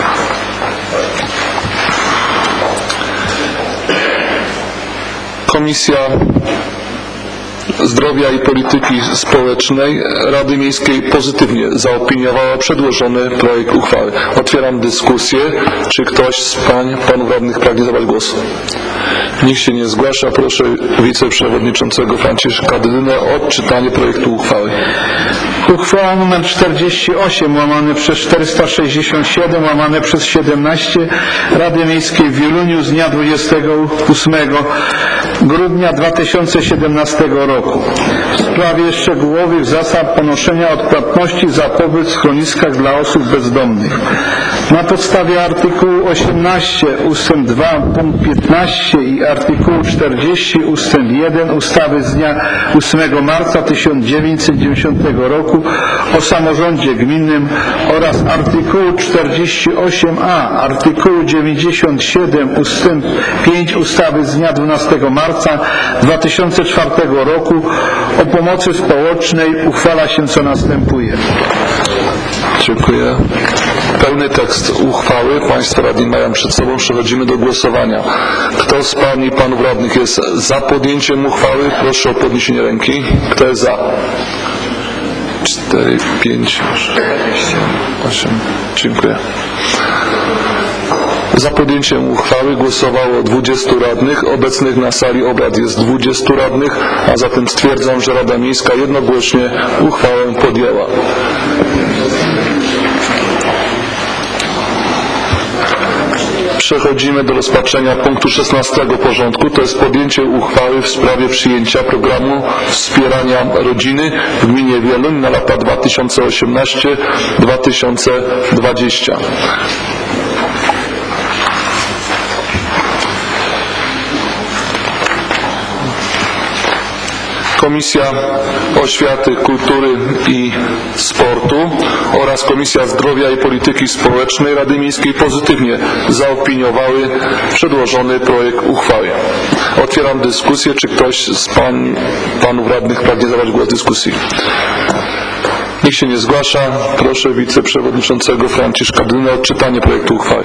Komisja Zdrowia i Polityki Społecznej Rady Miejskiej pozytywnie zaopiniowała przedłożony projekt uchwały. Otwieram dyskusję. Czy ktoś z pań, panów radnych pragnie zabrać głos? Nikt się nie zgłasza. Proszę wiceprzewodniczącego Franciszka Dydynę o odczytanie projektu uchwały. Uchwała nr czterdzieści osiem łamane przez czterysta sześćdziesiąt siedem łamane przez siedemnaście Rady Miejskiej w Wieluniu z dnia dwudziestego ósmego grudnia dwa tysiące siedemnastego roku w sprawie szczegółowych zasad ponoszenia odpłatności za pobyt w schroniskach dla osób bezdomnych. Na podstawie artykułu osiemnaście ustęp dwa punkt piętnaście i artykułu czterdzieści ustęp jeden ustawy z dnia ósmego marca tysiąc dziewięćset dziewięćdziesiątego roku o samorządzie gminnym oraz artykułu czterdzieści osiem a, artykułu dziewięćdziesiąt siedem ustęp pięć ustawy z dnia dwunastego marca dwa tysiące czwartego roku o pomocy społecznej uchwala się co następuje. Dziękuję. Pełny tekst uchwały Państwo radni mają przed sobą. Przechodzimy do głosowania. Kto z Pań i Panów radnych jest za podjęciem uchwały? Proszę o podniesienie ręki. Kto jest za? cztery, pięć, osiem. Dziękuję. Za podjęciem uchwały głosowało dwudziestu radnych. Obecnych na sali obrad jest dwudziestu radnych, a zatem stwierdzam, że Rada Miejska jednogłośnie uchwałę podjęła. Przechodzimy do rozpatrzenia punktu szesnastego porządku, to jest podjęcie uchwały w sprawie przyjęcia programu wspierania rodziny w gminie Wieluń na lata dwa tysiące osiemnaście do dwa tysiące dwudziestego. Komisja Oświaty, Kultury i Sportu oraz Komisja Zdrowia i Polityki Społecznej Rady Miejskiej pozytywnie zaopiniowały przedłożony projekt uchwały. Otwieram dyskusję. Czy ktoś z pań, panów radnych pragnie zabrać głos w dyskusji? Nikt się nie zgłasza. Proszę wiceprzewodniczącego Franciszka Dynę o odczytanie projektu uchwały.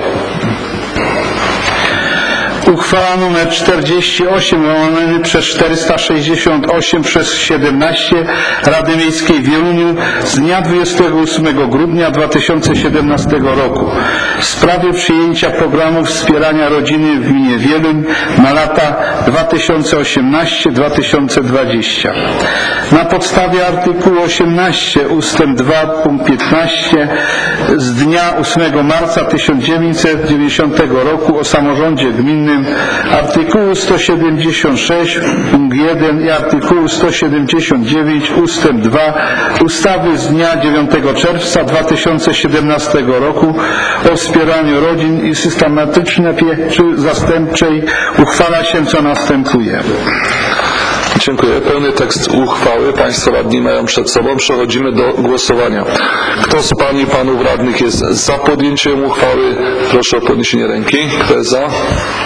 Uchwała nr czterdzieści osiem łamane przez czterysta sześćdziesiąt osiem przez siedemnaście Rady Miejskiej w Wieluniu z dnia dwudziestego ósmego grudnia dwa tysiące siedemnastego roku w sprawie przyjęcia programu wspierania rodziny w gminie Wieluń na lata dwa tysiące osiemnaście do dwa tysiące dwudziestego. Na podstawie artykułu osiemnaście ustęp dwa punkt piętnaście z dnia ósmego marca tysiąc dziewięćset dziewięćdziesiątego roku o samorządzie gminnym, artykułu sto siedemdziesiąt sześć punkt jeden i artykułu sto siedemdziesiąt dziewięć ustęp dwa ustawy z dnia dziewiątego czerwca dwa tysiące siedemnastego roku o wspieraniu rodzin i systematycznej pieczy zastępczej uchwala się co następuje. Dziękuję. Pełny tekst uchwały Państwo radni mają przed sobą. Przechodzimy do głosowania. Kto z Pań i Panów radnych jest za podjęciem uchwały? Proszę o podniesienie ręki. Kto jest za?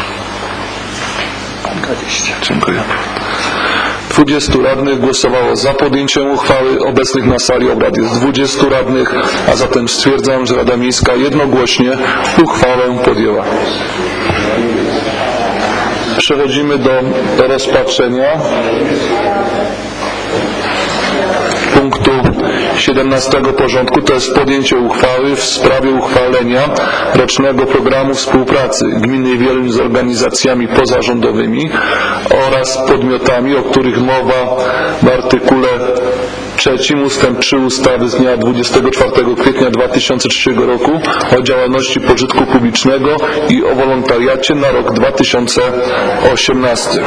dwadzieścia. Dziękuję. dwudziestu radnych głosowało za podjęciem uchwały. Obecnych na sali obrad jest dwudziestu radnych, a zatem stwierdzam, że Rada Miejska jednogłośnie uchwałę podjęła. Przechodzimy do rozpatrzenia punktu siedemnastego porządku, to jest podjęcie uchwały w sprawie uchwalenia rocznego programu współpracy gminy Wieluń z organizacjami pozarządowymi oraz podmiotami, o których mowa w artykule trzecim ustęp trzy ustawy z dnia dwudziestego czwartego kwietnia dwa tysiące trzeciego roku o działalności pożytku publicznego i o wolontariacie na rok dwa tysiące osiemnasty.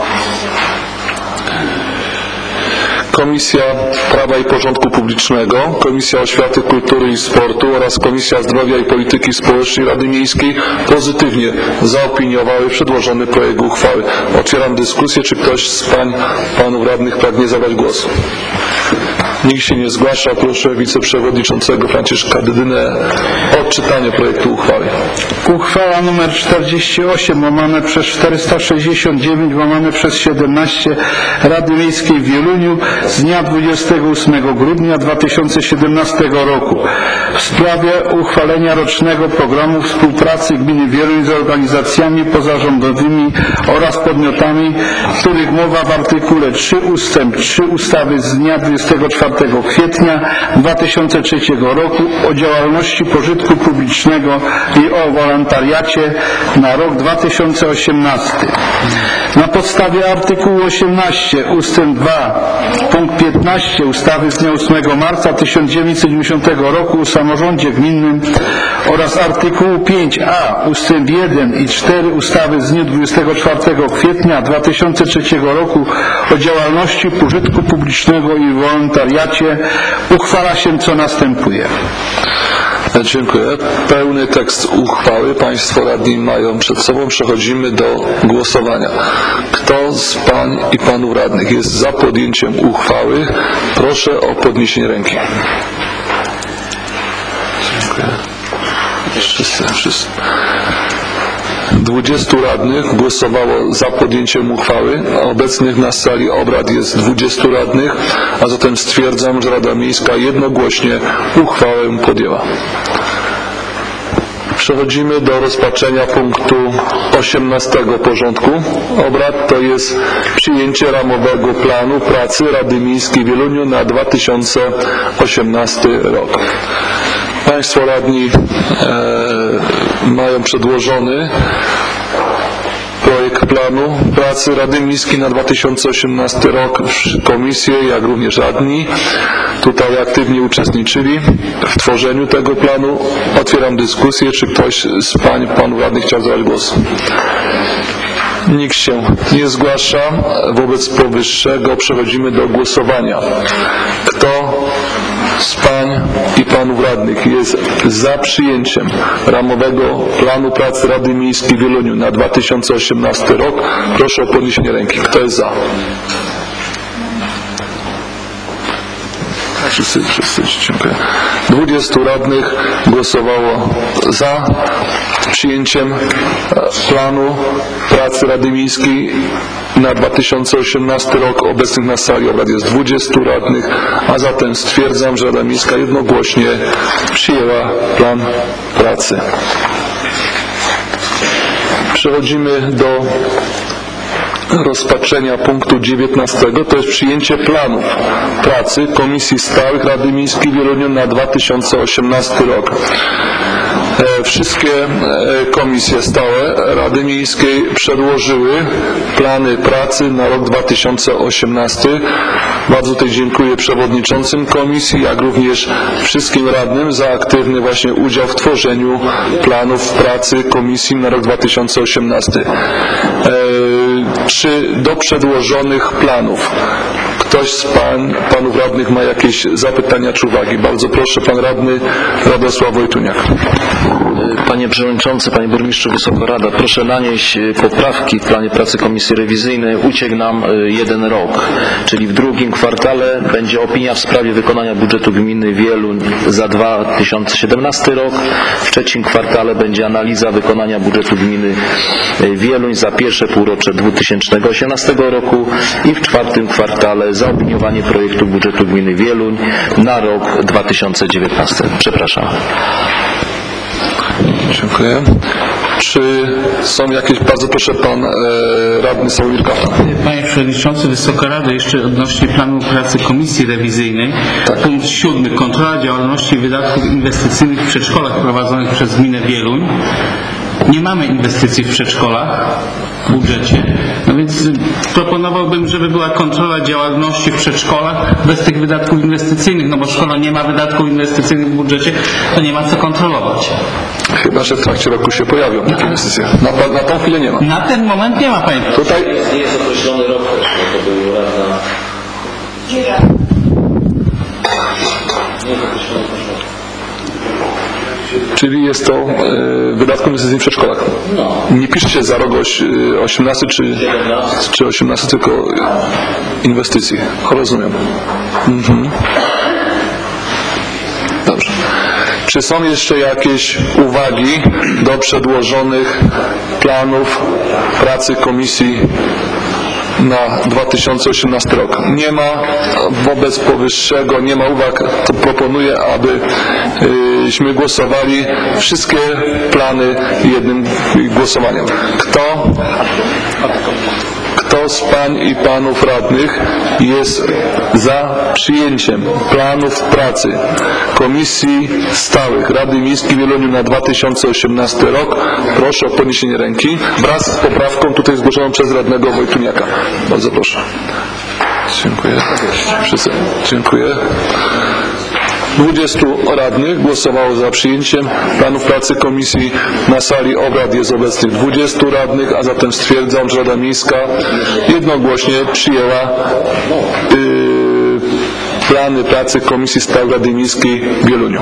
Komisja Prawa i Porządku Publicznego, Komisja Oświaty, Kultury i Sportu oraz Komisja Zdrowia i Polityki Społecznej Rady Miejskiej pozytywnie zaopiniowały przedłożony projekt uchwały. Otwieram dyskusję. Czy ktoś z pań, panów radnych pragnie zabrać głos? Nikt się nie zgłasza. Proszę wiceprzewodniczącego Franciszka Dydynę o odczytanie projektu uchwały. Uchwała nr czterdzieści osiem łamane przez czterysta sześćdziesiąt dziewięć łamane przez siedemnaście Rady Miejskiej w Wieluniu z dnia dwudziestego ósmego grudnia dwa tysiące siedemnastego roku w sprawie uchwalenia rocznego programu współpracy gminy Wieluń z organizacjami pozarządowymi oraz podmiotami, których mowa w artykule trzy ustęp trzy ustawy z dnia dwudziestego czwartego czwartego kwietnia dwa tysiące trzeciego roku o działalności pożytku publicznego i o wolontariacie na rok dwa tysiące osiemnasty. Na podstawie artykułu osiemnaście ustęp dwa punkt piętnaście ustawy z dnia ósmego marca tysiąc dziewięćset dziewięćdziesiątego roku o samorządzie gminnym oraz artykułu pięć a ustęp jeden i cztery ustawy z dnia dwudziestego czwartego kwietnia dwa tysiące trzeciego roku o działalności pożytku publicznego i wolontariacie uchwala się, co następuje. Dziękuję. Pełny tekst uchwały Państwo radni mają przed sobą. Przechodzimy do głosowania. Kto z Pań i Panów radnych jest za podjęciem uchwały? Proszę o podniesienie ręki. Dziękuję. Wszyscy, wszyscy. dwudziestu radnych głosowało za podjęciem uchwały. Obecnych na sali obrad jest dwudziestu radnych, a zatem stwierdzam, że Rada Miejska jednogłośnie uchwałę podjęła. Przechodzimy do rozpatrzenia punktu osiemnastego porządku obrad. To jest przyjęcie ramowego planu pracy Rady Miejskiej w Wieluniu na dwa tysiące osiemnasty rok. Państwo radni e, mają przedłożony projekt planu pracy Rady Miejskiej na dwa tysiące osiemnasty rok. Komisje, jak również radni tutaj aktywnie uczestniczyli w tworzeniu tego planu. Otwieram dyskusję. Czy ktoś z Pań, Panów radnych chciał zabrać głos? Nikt się nie zgłasza. Wobec powyższego przechodzimy do głosowania. Kto z Pań i Panów radnych jest za przyjęciem ramowego planu pracy Rady Miejskiej w Wieluniu na dwa tysiące osiemnasty rok? Proszę o podniesienie ręki. Kto jest za? Wszyscy, wszyscy, dziękuję. dwudziestu radnych głosowało za przyjęciem planu pracy Rady Miejskiej na dwa tysiące osiemnasty rok. Obecnych na sali obrad jest dwudziestu radnych, a zatem stwierdzam, że Rada Miejska jednogłośnie przyjęła plan pracy. Przechodzimy do rozpatrzenia punktu dziewiętnastego, to jest przyjęcie planów pracy Komisji Stałych Rady Miejskiej w Wieluniu na dwa tysiące osiemnasty rok. Wszystkie komisje stałe Rady Miejskiej przedłożyły plany pracy na rok dwa tysiące osiemnasty. Bardzo tutaj dziękuję przewodniczącym komisji, jak również wszystkim radnym za aktywny właśnie udział w tworzeniu planów pracy komisji na rok dwa tysiące osiemnasty. Czy do przedłożonych planów ktoś z Pań, Panów radnych ma jakieś zapytania czy uwagi? Bardzo proszę, Pan Radny Radosław Wojtuniak. Panie Przewodniczący, Panie Burmistrzu, Wysoka Rada, proszę nanieść poprawki w planie pracy Komisji Rewizyjnej. Uciekł nam jeden rok, czyli w drugim kwartale będzie opinia w sprawie wykonania budżetu gminy Wieluń za dwa tysiące siedemnasty rok. W trzecim kwartale będzie analiza wykonania budżetu gminy Wieluń za pierwsze półrocze dwa tysiące osiemnastego roku i w czwartym kwartale zaopiniowanie projektu budżetu gminy Wieluń na rok dwa tysiące dziewiętnasty. Przepraszam. Dziękuję. Czy są jakieś, bardzo proszę Pan e, Radny Sławomir Kaftan. Panie Przewodniczący, Wysoka Rado, jeszcze odnośnie planu pracy Komisji Rewizyjnej. Tak. Punkt siódmy. Kontrola działalności i wydatków inwestycyjnych w przedszkolach prowadzonych przez gminę Wieluń. Nie mamy inwestycji w przedszkolach w budżecie, no więc proponowałbym, żeby była kontrola działalności w przedszkolach bez tych wydatków inwestycyjnych, no bo szkoła nie ma wydatków inwestycyjnych w budżecie, to nie ma co kontrolować. Chyba że w trakcie roku się pojawią takie inwestycje. Na, na tą chwilę nie ma. Na ten moment nie ma, Panie. Tutaj Nie jest określony rok też, bo to był rok na... Nie jest określony rok. Czyli jest to e, wydatków inwestycyjnych w przedszkolach. No. Nie piszcie za rok osiemnasty czy, czy osiemnasty, tylko inwestycji. Rozumiem. Mhm. Dobrze. Czy są jeszcze jakieś uwagi do przedłożonych planów pracy komisji na dwa tysiące osiemnasty rok? Nie ma. Wobec powyższego nie ma uwag, to proponuję, abyśmy głosowali wszystkie plany jednym głosowaniem. Kto, kto z Pań i Panów radnych jest za przyjęciem planów pracy Komisji Stałych Rady Miejskiej w Wieluniu na dwa tysiące osiemnasty rok, proszę o podniesienie ręki wraz z poprawką tutaj zgłoszoną przez radnego Wojtuniaka. Bardzo proszę. Dziękuję. Wszyscy. Dziękuję. dwudziestu radnych głosowało za przyjęciem planów pracy komisji. Na sali obrad jest obecnych dwudziestu radnych, a zatem stwierdzam, że Rada Miejska jednogłośnie przyjęła yy, plany pracy Komisji Stałej Rady Miejskiej w Wieluniu.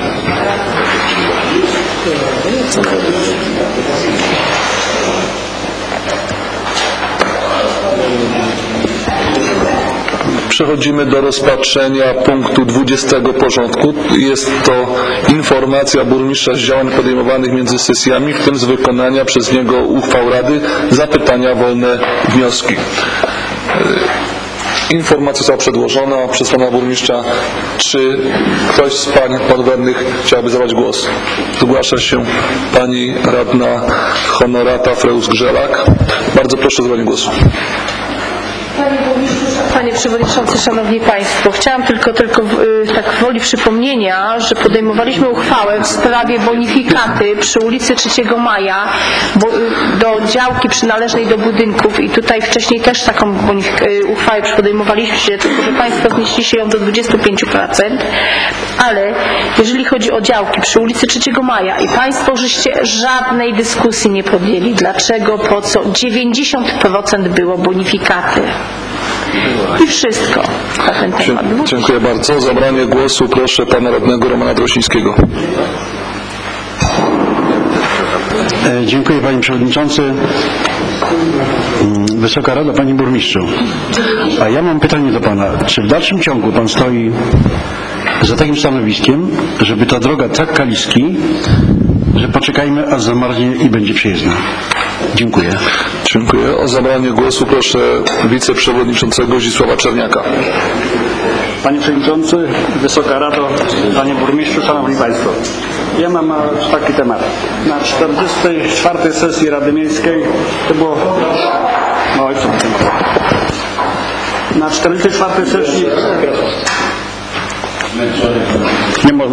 Przechodzimy do rozpatrzenia punktu dwudziestego porządku. Jest to informacja burmistrza z działań podejmowanych między sesjami, w tym z wykonania przez niego uchwał Rady, zapytania, wolne wnioski. Informacja została przedłożona przez pana burmistrza. Czy ktoś z pań panów radnych chciałby zabrać głos? Zgłasza się pani radna Honorata Freus-Grzelak. Bardzo proszę o zabranie głosu. Panie Przewodniczący, Szanowni Państwo, chciałam tylko, tylko tak woli przypomnienia, że podejmowaliśmy uchwałę w sprawie bonifikaty przy ulicy trzeciego Maja bo, do działki przynależnej do budynków i tutaj wcześniej też taką uchwałę podejmowaliśmy, tylko że Państwo znieśliście ją do dwudziestu pięciu procent, ale jeżeli chodzi o działki przy ulicy trzeciego Maja i Państwo żeście żadnej dyskusji nie podjęli, dlaczego, po co, dziewięćdziesiąt procent było bonifikaty. I wszystko na ten temat. Dziękuję bardzo. O zabranie głosu proszę pana radnego Romana Drosińskiego. Dziękuję panie przewodniczący. Wysoka Rado, panie burmistrzu. A ja mam pytanie do pana. Czy w dalszym ciągu pan stoi za takim stanowiskiem, żeby ta droga tak kaliski, że poczekajmy aż zamarznie i będzie przejezdna? Dziękuję. Dziękuję. O zabranie głosu proszę wiceprzewodniczącego Zdzisława Czerniaka. Panie Przewodniczący, Wysoka Rado, Panie Burmistrzu, Szanowni Państwo. Ja mam taki temat. Na czterdziestej czwartej sesji Rady Miejskiej to było... Oj, co Na czterdziestej czwartej sesji... Nie można...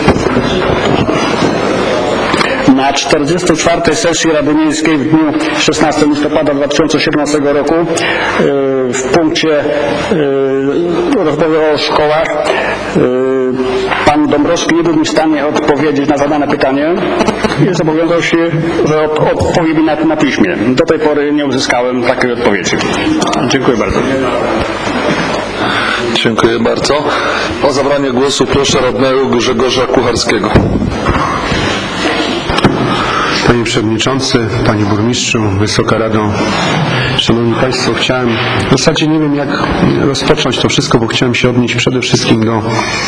Na czterdziestej czwartej sesji Rady Miejskiej w dniu szesnastego listopada dwa tysiące osiemnastego roku w punkcie rozmowy o szkołach pan Dąbrowski nie był mi w stanie odpowiedzieć na zadane pytanie i zobowiązał się, że odpowie mi na, na piśmie. Do tej pory nie uzyskałem takiej odpowiedzi. Dziękuję bardzo. Dziękuję bardzo. O zabranie głosu proszę radnego Grzegorza Kucharskiego. Panie Przewodniczący, Panie Burmistrzu, Wysoka Rado, Szanowni Państwo, chciałem, w zasadzie nie wiem jak rozpocząć to wszystko, bo chciałem się odnieść przede wszystkim do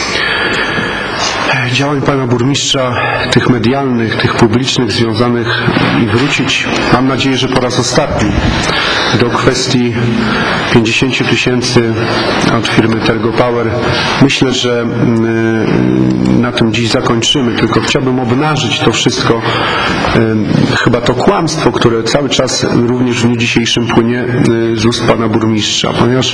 działań Pana Burmistrza, tych medialnych, tych publicznych związanych i wrócić, mam nadzieję, że po raz ostatni, do kwestii pięćdziesięciu tysięcy od firmy Tergopower. Myślę, że na tym dziś zakończymy, tylko chciałbym obnażyć to wszystko, chyba to kłamstwo, które cały czas również w dniu dzisiejszym płynie z ust Pana Burmistrza, ponieważ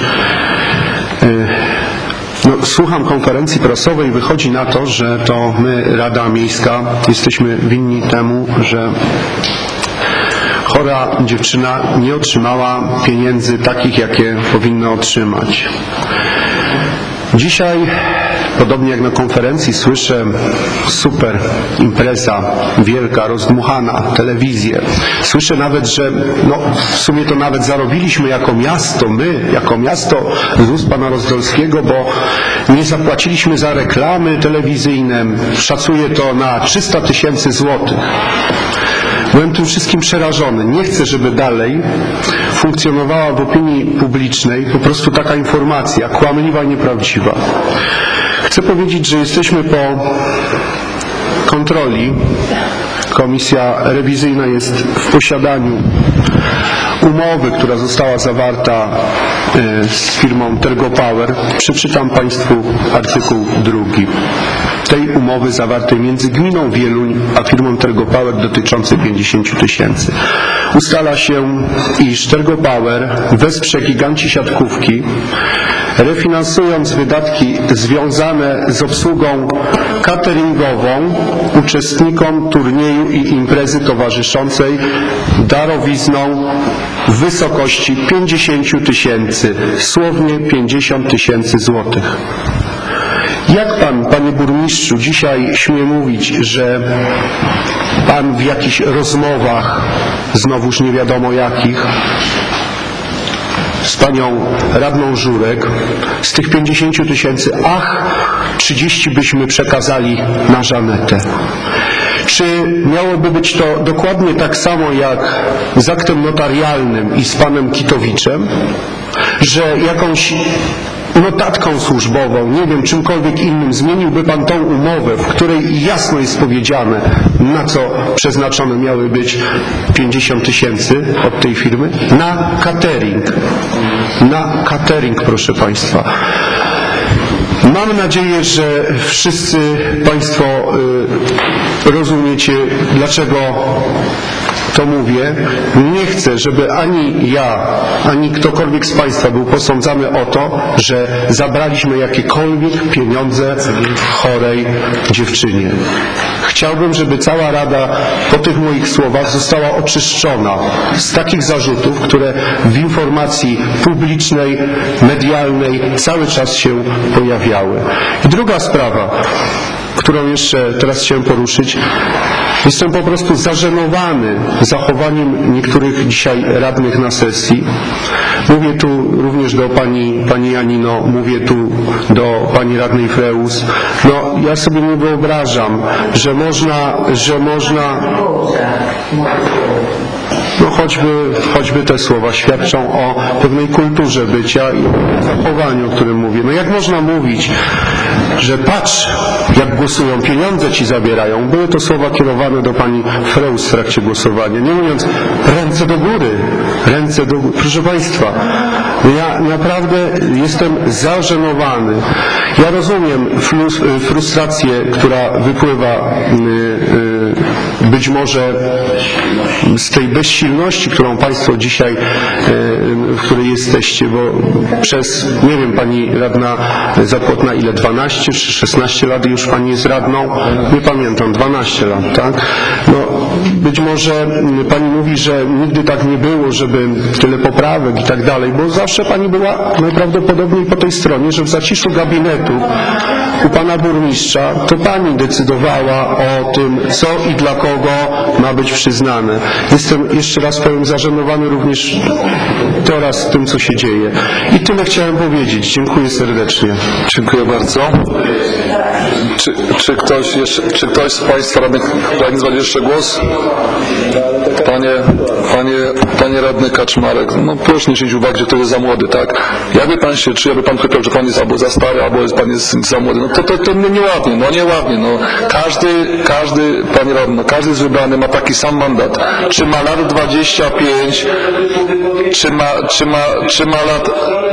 No, słucham konferencji prasowej, wychodzi na to, że to my, Rada Miejska, jesteśmy winni temu, że chora dziewczyna nie otrzymała pieniędzy takich, jakie powinna otrzymać. Dzisiaj, podobnie jak na konferencji, słyszę super impreza, wielka, rozdmuchana, telewizję. Słyszę nawet, że no, w sumie to nawet zarobiliśmy jako miasto, my, jako miasto z ust pana Rozdolskiego, bo nie zapłaciliśmy za reklamy telewizyjne. Szacuję to na trzysta tysięcy złotych. Byłem tym wszystkim przerażony. Nie chcę, żeby dalej funkcjonowała w opinii publicznej po prostu taka informacja, kłamliwa i nieprawdziwa. Chcę powiedzieć, że jesteśmy po kontroli. Komisja rewizyjna jest w posiadaniu umowy, która została zawarta z firmą Tergopower. Przeczytam Państwu artykuł drugi tej umowy zawartej między gminą Wieluń a firmą Tergopower dotyczącej pięćdziesięciu tysięcy. Ustala się, iż Tergopower wesprze giganci siatkówki refinansując wydatki związane z obsługą cateringową uczestnikom turnieju i imprezy towarzyszącej darowizną w wysokości pięćdziesiąt tysięcy, słownie pięćdziesiąt tysięcy złotych. Jak pan, panie burmistrzu, dzisiaj śmie mówić, że pan w jakichś rozmowach, znowuż nie wiadomo jakich, z panią radną Żurek, z tych pięćdziesięciu tysięcy, ach, trzydzieści byśmy przekazali na Żanetę. Czy miałoby być to dokładnie tak samo jak z aktem notarialnym i z panem Kitowiczem, że jakąś notatką służbową, nie wiem, czymkolwiek innym, zmieniłby pan tą umowę, w której jasno jest powiedziane, na co przeznaczone miały być pięćdziesiąt tysięcy od tej firmy? Na catering. Na catering, proszę państwa. Mam nadzieję, że wszyscy państwo y, rozumiecie, dlaczego to mówię. Nie chcę, żeby ani ja, ani ktokolwiek z państwa był posądzany o to, że zabraliśmy jakiekolwiek pieniądze chorej dziewczynie. Chciałbym, żeby cała Rada po tych moich słowach została oczyszczona z takich zarzutów, które w informacji publicznej, medialnej cały czas się pojawiały. I druga sprawa, którą jeszcze teraz chciałem poruszyć. Jestem po prostu zażenowany zachowaniem niektórych dzisiaj radnych na sesji. Mówię tu również do pani, pani Janino, mówię tu do pani radnej Freus. No, ja sobie nie wyobrażam, że można, że można... No choćby, choćby te słowa świadczą o pewnej kulturze bycia i zachowaniu, o którym mówię. No jak można mówić, że patrz, jak głosują, pieniądze ci zabierają. Były to słowa kierowane do pani Freus w trakcie głosowania. Nie mówiąc, ręce do góry, ręce do góry. Proszę państwa, ja naprawdę jestem zażenowany. Ja rozumiem frustrację, która wypływa być może z tej bezsilności, którą państwo dzisiaj, w której jesteście, bo przez, nie wiem, pani radna Zapłotna ile, dwanaście czy szesnaście lat już pani jest radną? Nie pamiętam, dwanaście lat, tak? No, być może pani mówi, że nigdy tak nie było, żeby tyle poprawek i tak dalej, bo zawsze pani była najprawdopodobniej po tej stronie, że w zaciszu gabinetu u pana burmistrza to pani decydowała o tym, co i dla kogo ma być przyznane. Jestem, jeszcze raz powiem, zażenowany również teraz tym, co się dzieje. I tyle chciałem powiedzieć. Dziękuję serdecznie. Dziękuję bardzo. Czy, czy, ktoś, jeszcze, czy ktoś z państwa radnych pragnie zabrać jeszcze głos? Panie, panie, panie radny Kaczmarek, no proszę nie czynić uwagi, że to jest za młody, tak? Jakby pan się, czy jakby pan powiedział, że pan jest albo za stary, albo jest, pan jest za młody, no to, to, to nieładnie, no nieładnie, no. Każdy, każdy, panie radny, no, każdy z wybrany ma taki sam mandat. Czy ma lat dwadzieścia pięć, czy ma, czy ma, czy ma lat...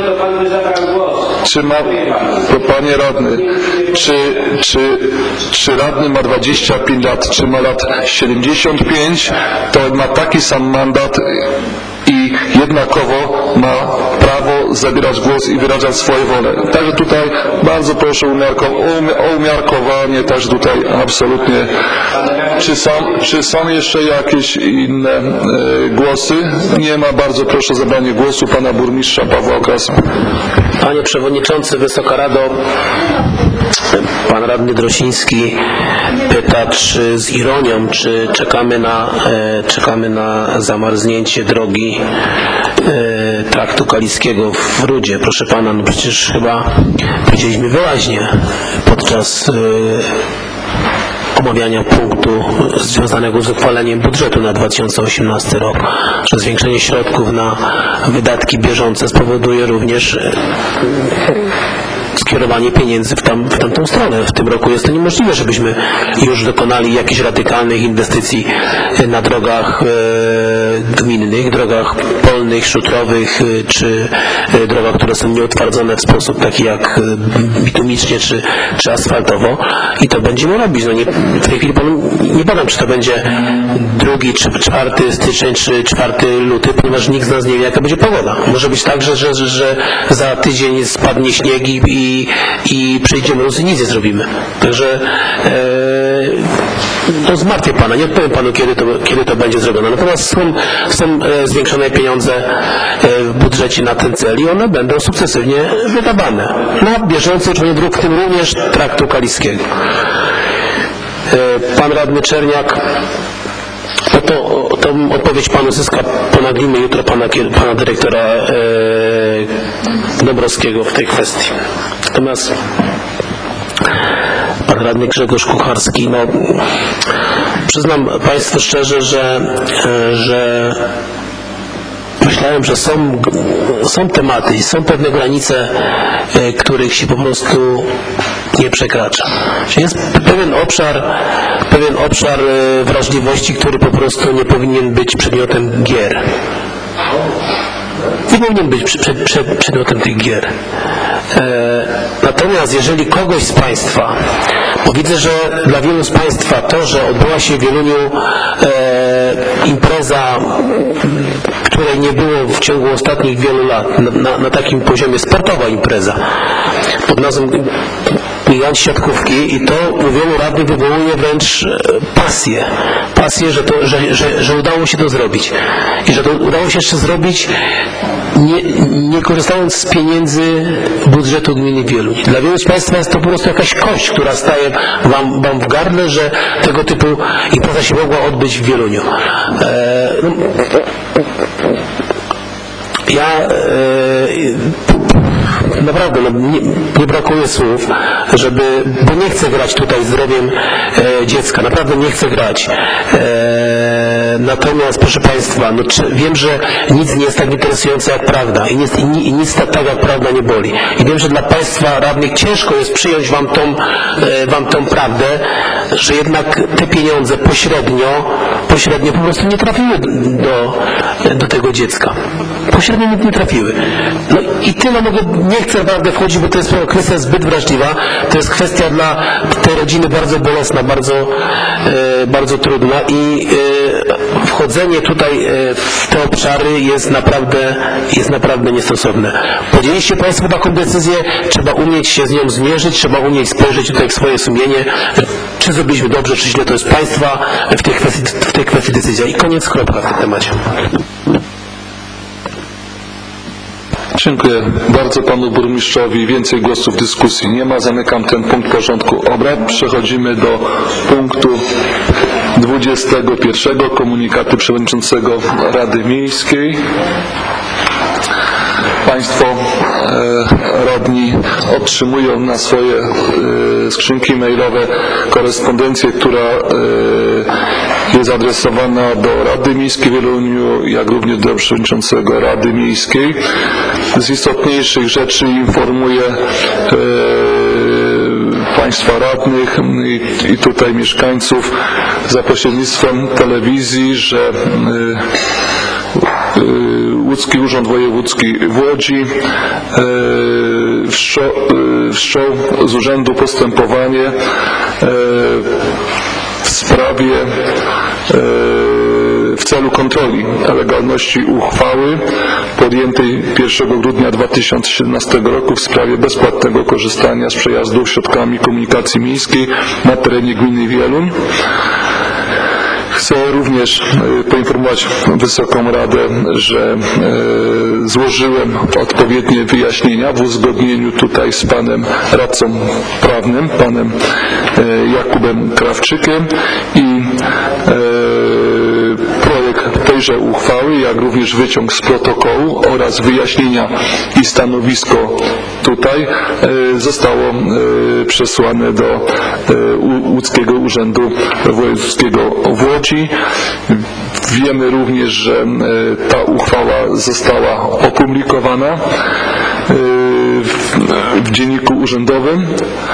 Czy ma, panie radny, czy, czy, czy radny ma dwadzieścia pięć lat, czy ma lat siedemdziesiąt pięć, to ma taki sam mandat i jednakowo ma prawo zabierać głos i wyrażać swoje wolę. Także tutaj bardzo proszę o umiarkowanie, także tutaj absolutnie. Czy są, czy są jeszcze jakieś inne e, głosy? Nie ma. Bardzo proszę o zabranie głosu pana burmistrza Pawła Okrasa. Panie Przewodniczący, Wysoka Rado, pan radny Drosiński pyta, czy z ironią, czy czekamy na, e, czekamy na zamarznięcie drogi e, traktu kaliskiego w Rudzie. Proszę pana, no przecież chyba powiedzieliśmy wyraźnie podczas e, omawiania punktu związanego z uchwaleniem budżetu na dwa tysiące osiemnasty rok, że zwiększenie środków na wydatki bieżące spowoduje również skierowanie pieniędzy w, tam, w tamtą stronę. W tym roku jest to niemożliwe, żebyśmy już dokonali jakichś radykalnych inwestycji na drogach e, gminnych, drogach polnych, szutrowych, e, czy e, drogach, które są nieutwardzone w sposób taki jak bitumicznie, czy, czy asfaltowo i to będziemy robić. No nie, w tej chwili panu nie podam, czy to będzie drugi, czy czwarty styczeń, czy czwarty luty, ponieważ nikt z nas nie wie, jaka będzie pogoda. Może być tak, że, że, że za tydzień spadnie śnieg i, i, i przyjdzie mróz i nic nie zrobimy. Także e, to zmartwię pana. Nie odpowiem panu, kiedy to, kiedy to będzie zrobione. Natomiast są, są e, zwiększone pieniądze e, w budżecie na ten cel i one będą sukcesywnie wydawane. Na bieżący utrzymanie dróg, w tym również traktu kaliskiego. E, pan radny Czerniak, no to, to odpowiedź panu zyska, ponaglimy jutro pana, pana dyrektora e, Dąbrowskiego w tej kwestii. Natomiast pan radny Grzegorz Kucharski, no przyznam państwu szczerze, że, że myślałem, że są, są tematy i są pewne granice, których się po prostu nie przekracza. Jest pewien obszar, pewien obszar wrażliwości, który po prostu nie powinien być przedmiotem gier. Nie powinien być przed, przed, przedmiotem tych gier. E, natomiast jeżeli kogoś z państwa, bo widzę, że dla wielu z państwa to, że odbyła się w Wieluniu e, impreza, której nie było w ciągu ostatnich wielu lat, na, na, na takim poziomie, sportowa impreza, pod nazwą Giganci Siatkówki, i to u wielu radnych wywołuje wręcz pasję. Pasję, że, to, że, że, że udało się to zrobić. I że to udało się jeszcze zrobić nie, nie korzystając z pieniędzy budżetu gminy Wieluń. Dla wielu z państwa jest to po prostu jakaś kość, która staje wam, wam w gardle, że tego typu impreza się mogła odbyć w Wieluniu. E, no, ja e, naprawdę no, nie, nie brakuje słów, żeby, bo nie chcę grać tutaj zdrowiem e, dziecka, naprawdę nie chcę grać. E, natomiast proszę państwa, no, czy, wiem, że nic nie jest tak interesujące jak prawda i, nie, i, i nic tak, tak jak prawda nie boli. I wiem, że dla państwa radnych ciężko jest przyjąć wam tą, e, wam tą prawdę, że jednak te pieniądze pośrednio, pośrednio po prostu nie trafiły do, do tego dziecka. Pośrednio nie, nie trafiły. No i tyle mogę, nie chcę naprawdę wchodzić, bo to jest kwestia zbyt wrażliwa, to jest kwestia dla tej rodziny bardzo bolesna, bardzo, e, bardzo trudna i e, wchodzenie tutaj e, w te obszary jest naprawdę, jest naprawdę niestosowne. Podjęliście państwo taką decyzję, trzeba umieć się z nią zmierzyć, trzeba umieć spojrzeć tutaj w swoje sumienie, czy zrobiliśmy dobrze, czy źle, to jest państwa w tej kwestii, w tej kwestii decyzja. I koniec, kropka w tym temacie. Dziękuję bardzo panu burmistrzowi. Więcej głosów w dyskusji nie ma. Zamykam ten punkt porządku obrad. Przechodzimy do punktu dwudziestego pierwszego. Komunikaty przewodniczącego Rady Miejskiej. Państwo e, radni otrzymują na swoje e, skrzynki mailowe korespondencję, która e, jest adresowana do Rady Miejskiej w Wieluniu, jak również do przewodniczącego Rady Miejskiej. Z istotniejszych rzeczy informuję e, państwa radnych i, i tutaj mieszkańców za pośrednictwem telewizji, że e, Łódzki Urząd Wojewódzki w Łodzi wszczął z urzędu postępowanie w sprawie w celu kontroli legalności uchwały podjętej pierwszego grudnia dwa tysiące siedemnastego roku w sprawie bezpłatnego korzystania z przejazdów środkami komunikacji miejskiej na terenie gminy Wieluń. Chcę również poinformować Wysoką Radę, że złożyłem odpowiednie wyjaśnienia w uzgodnieniu tutaj z panem radcą prawnym, panem Jakubem Krawczykiem, i projekt tejże uchwały, jak również wyciąg z protokołu oraz wyjaśnienia i stanowisko tutaj zostało przesłane do Łódzkiego Urzędu Wojewódzkiego w Łodzi. Wiemy również, że ta uchwała została opublikowana w Dzienniku Urzędowym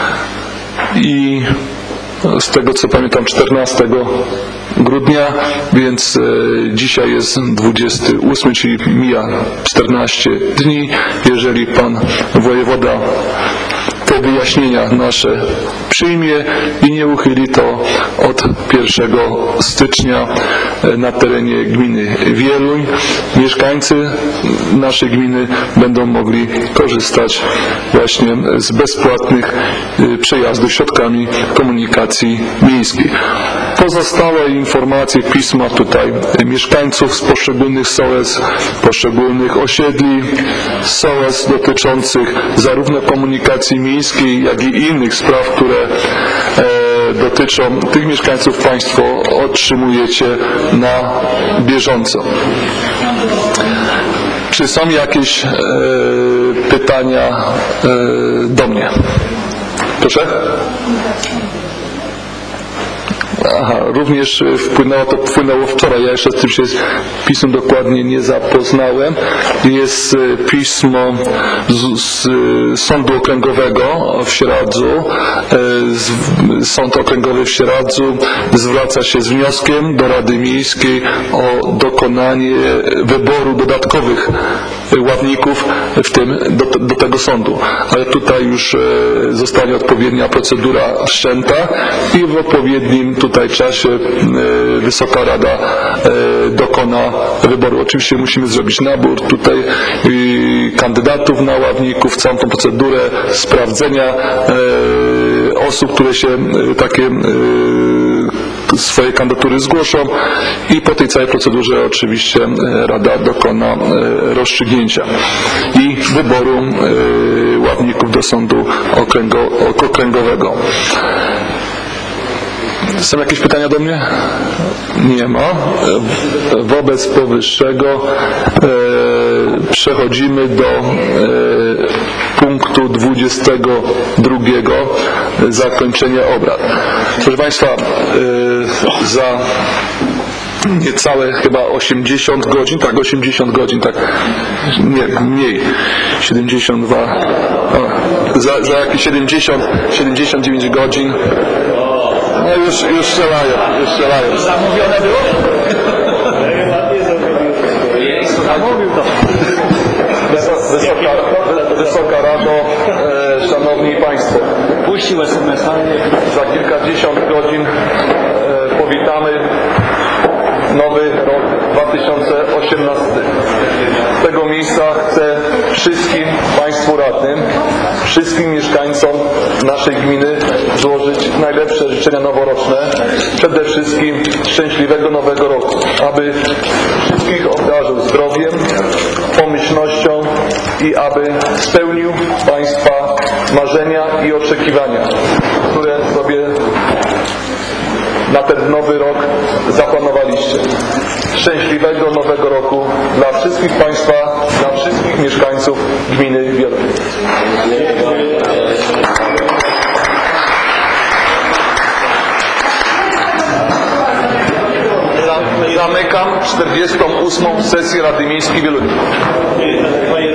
i z tego co pamiętam czternastego grudnia, więc e, dzisiaj jest dwudziesty ósmy, czyli mija czternaście dni. Jeżeli pan wojewoda te wyjaśnienia nasze przyjmie i nie uchyli, to od pierwszego stycznia na terenie gminy Wieluń mieszkańcy naszej gminy będą mogli korzystać właśnie z bezpłatnych przejazdów środkami komunikacji miejskiej. Pozostałe informacje, pisma tutaj mieszkańców z poszczególnych sołectw, poszczególnych osiedli, sołectw dotyczących zarówno komunikacji miejskiej, jak i innych spraw, które e, dotyczą tych mieszkańców, Państwo otrzymujecie na bieżąco. Czy są jakieś e, pytania e, do mnie? Proszę? Aha, również wpłynęło to wpłynęło wczoraj. Ja jeszcze z tym się z pismem dokładnie nie zapoznałem. Jest pismo z, z Sądu Okręgowego w Sieradzu. Sąd Okręgowy w Sieradzu zwraca się z wnioskiem do Rady Miejskiej o dokonanie wyboru dodatkowych ławników, w tym do, do tego sądu. Ale tutaj już zostanie odpowiednia procedura wszczęta i w odpowiednim tutaj czasie Wysoka Rada dokona wyboru. Oczywiście musimy zrobić nabór tutaj kandydatów na ławników, całą tą procedurę sprawdzenia osób, które się takie swoje kandydatury zgłoszą i po tej całej procedurze oczywiście Rada dokona rozstrzygnięcia i wyboru ławników do Sądu Okręgowego. Są jakieś pytania do mnie? Nie ma. Wobec powyższego e, przechodzimy do e, punktu dwudziestego drugiego, zakończenie obrad. Proszę Państwa, e, za niecałe chyba osiemdziesiąt godzin, tak, osiemdziesiąt godzin, tak, nie, mniej, siedemdziesiąt dwa, o, za, za jakieś siedemdziesiąt, siedemdziesiąt dziewięć godzin. No już, już strzelają, już strzelają. Zamówione było? Zamówił to. Wysoka, Wysoka Rado, e, Szanowni Państwo. Puścił es em es-a. Za kilkadziesiąt godzin e, powitamy nowy rok dwa tysiące osiemnasty. Z tego miejsca chcę wszystkim Państwu radnym, wszystkim mieszkańcom naszej gminy złożyć najlepsze życzenia noworoczne. Przede wszystkim szczęśliwego nowego roku, aby wszystkich obdarzył zdrowiem, pomyślnością i aby spełnił Państwa marzenia i oczekiwania, które sobie na ten nowy rok zaplanowaliście. Szczęśliwego nowego roku dla wszystkich Państwa, dla wszystkich mieszkańców gminy Wieluń. Zamykam czterdziestą ósmą sesję Rady Miejskiej Wieluń.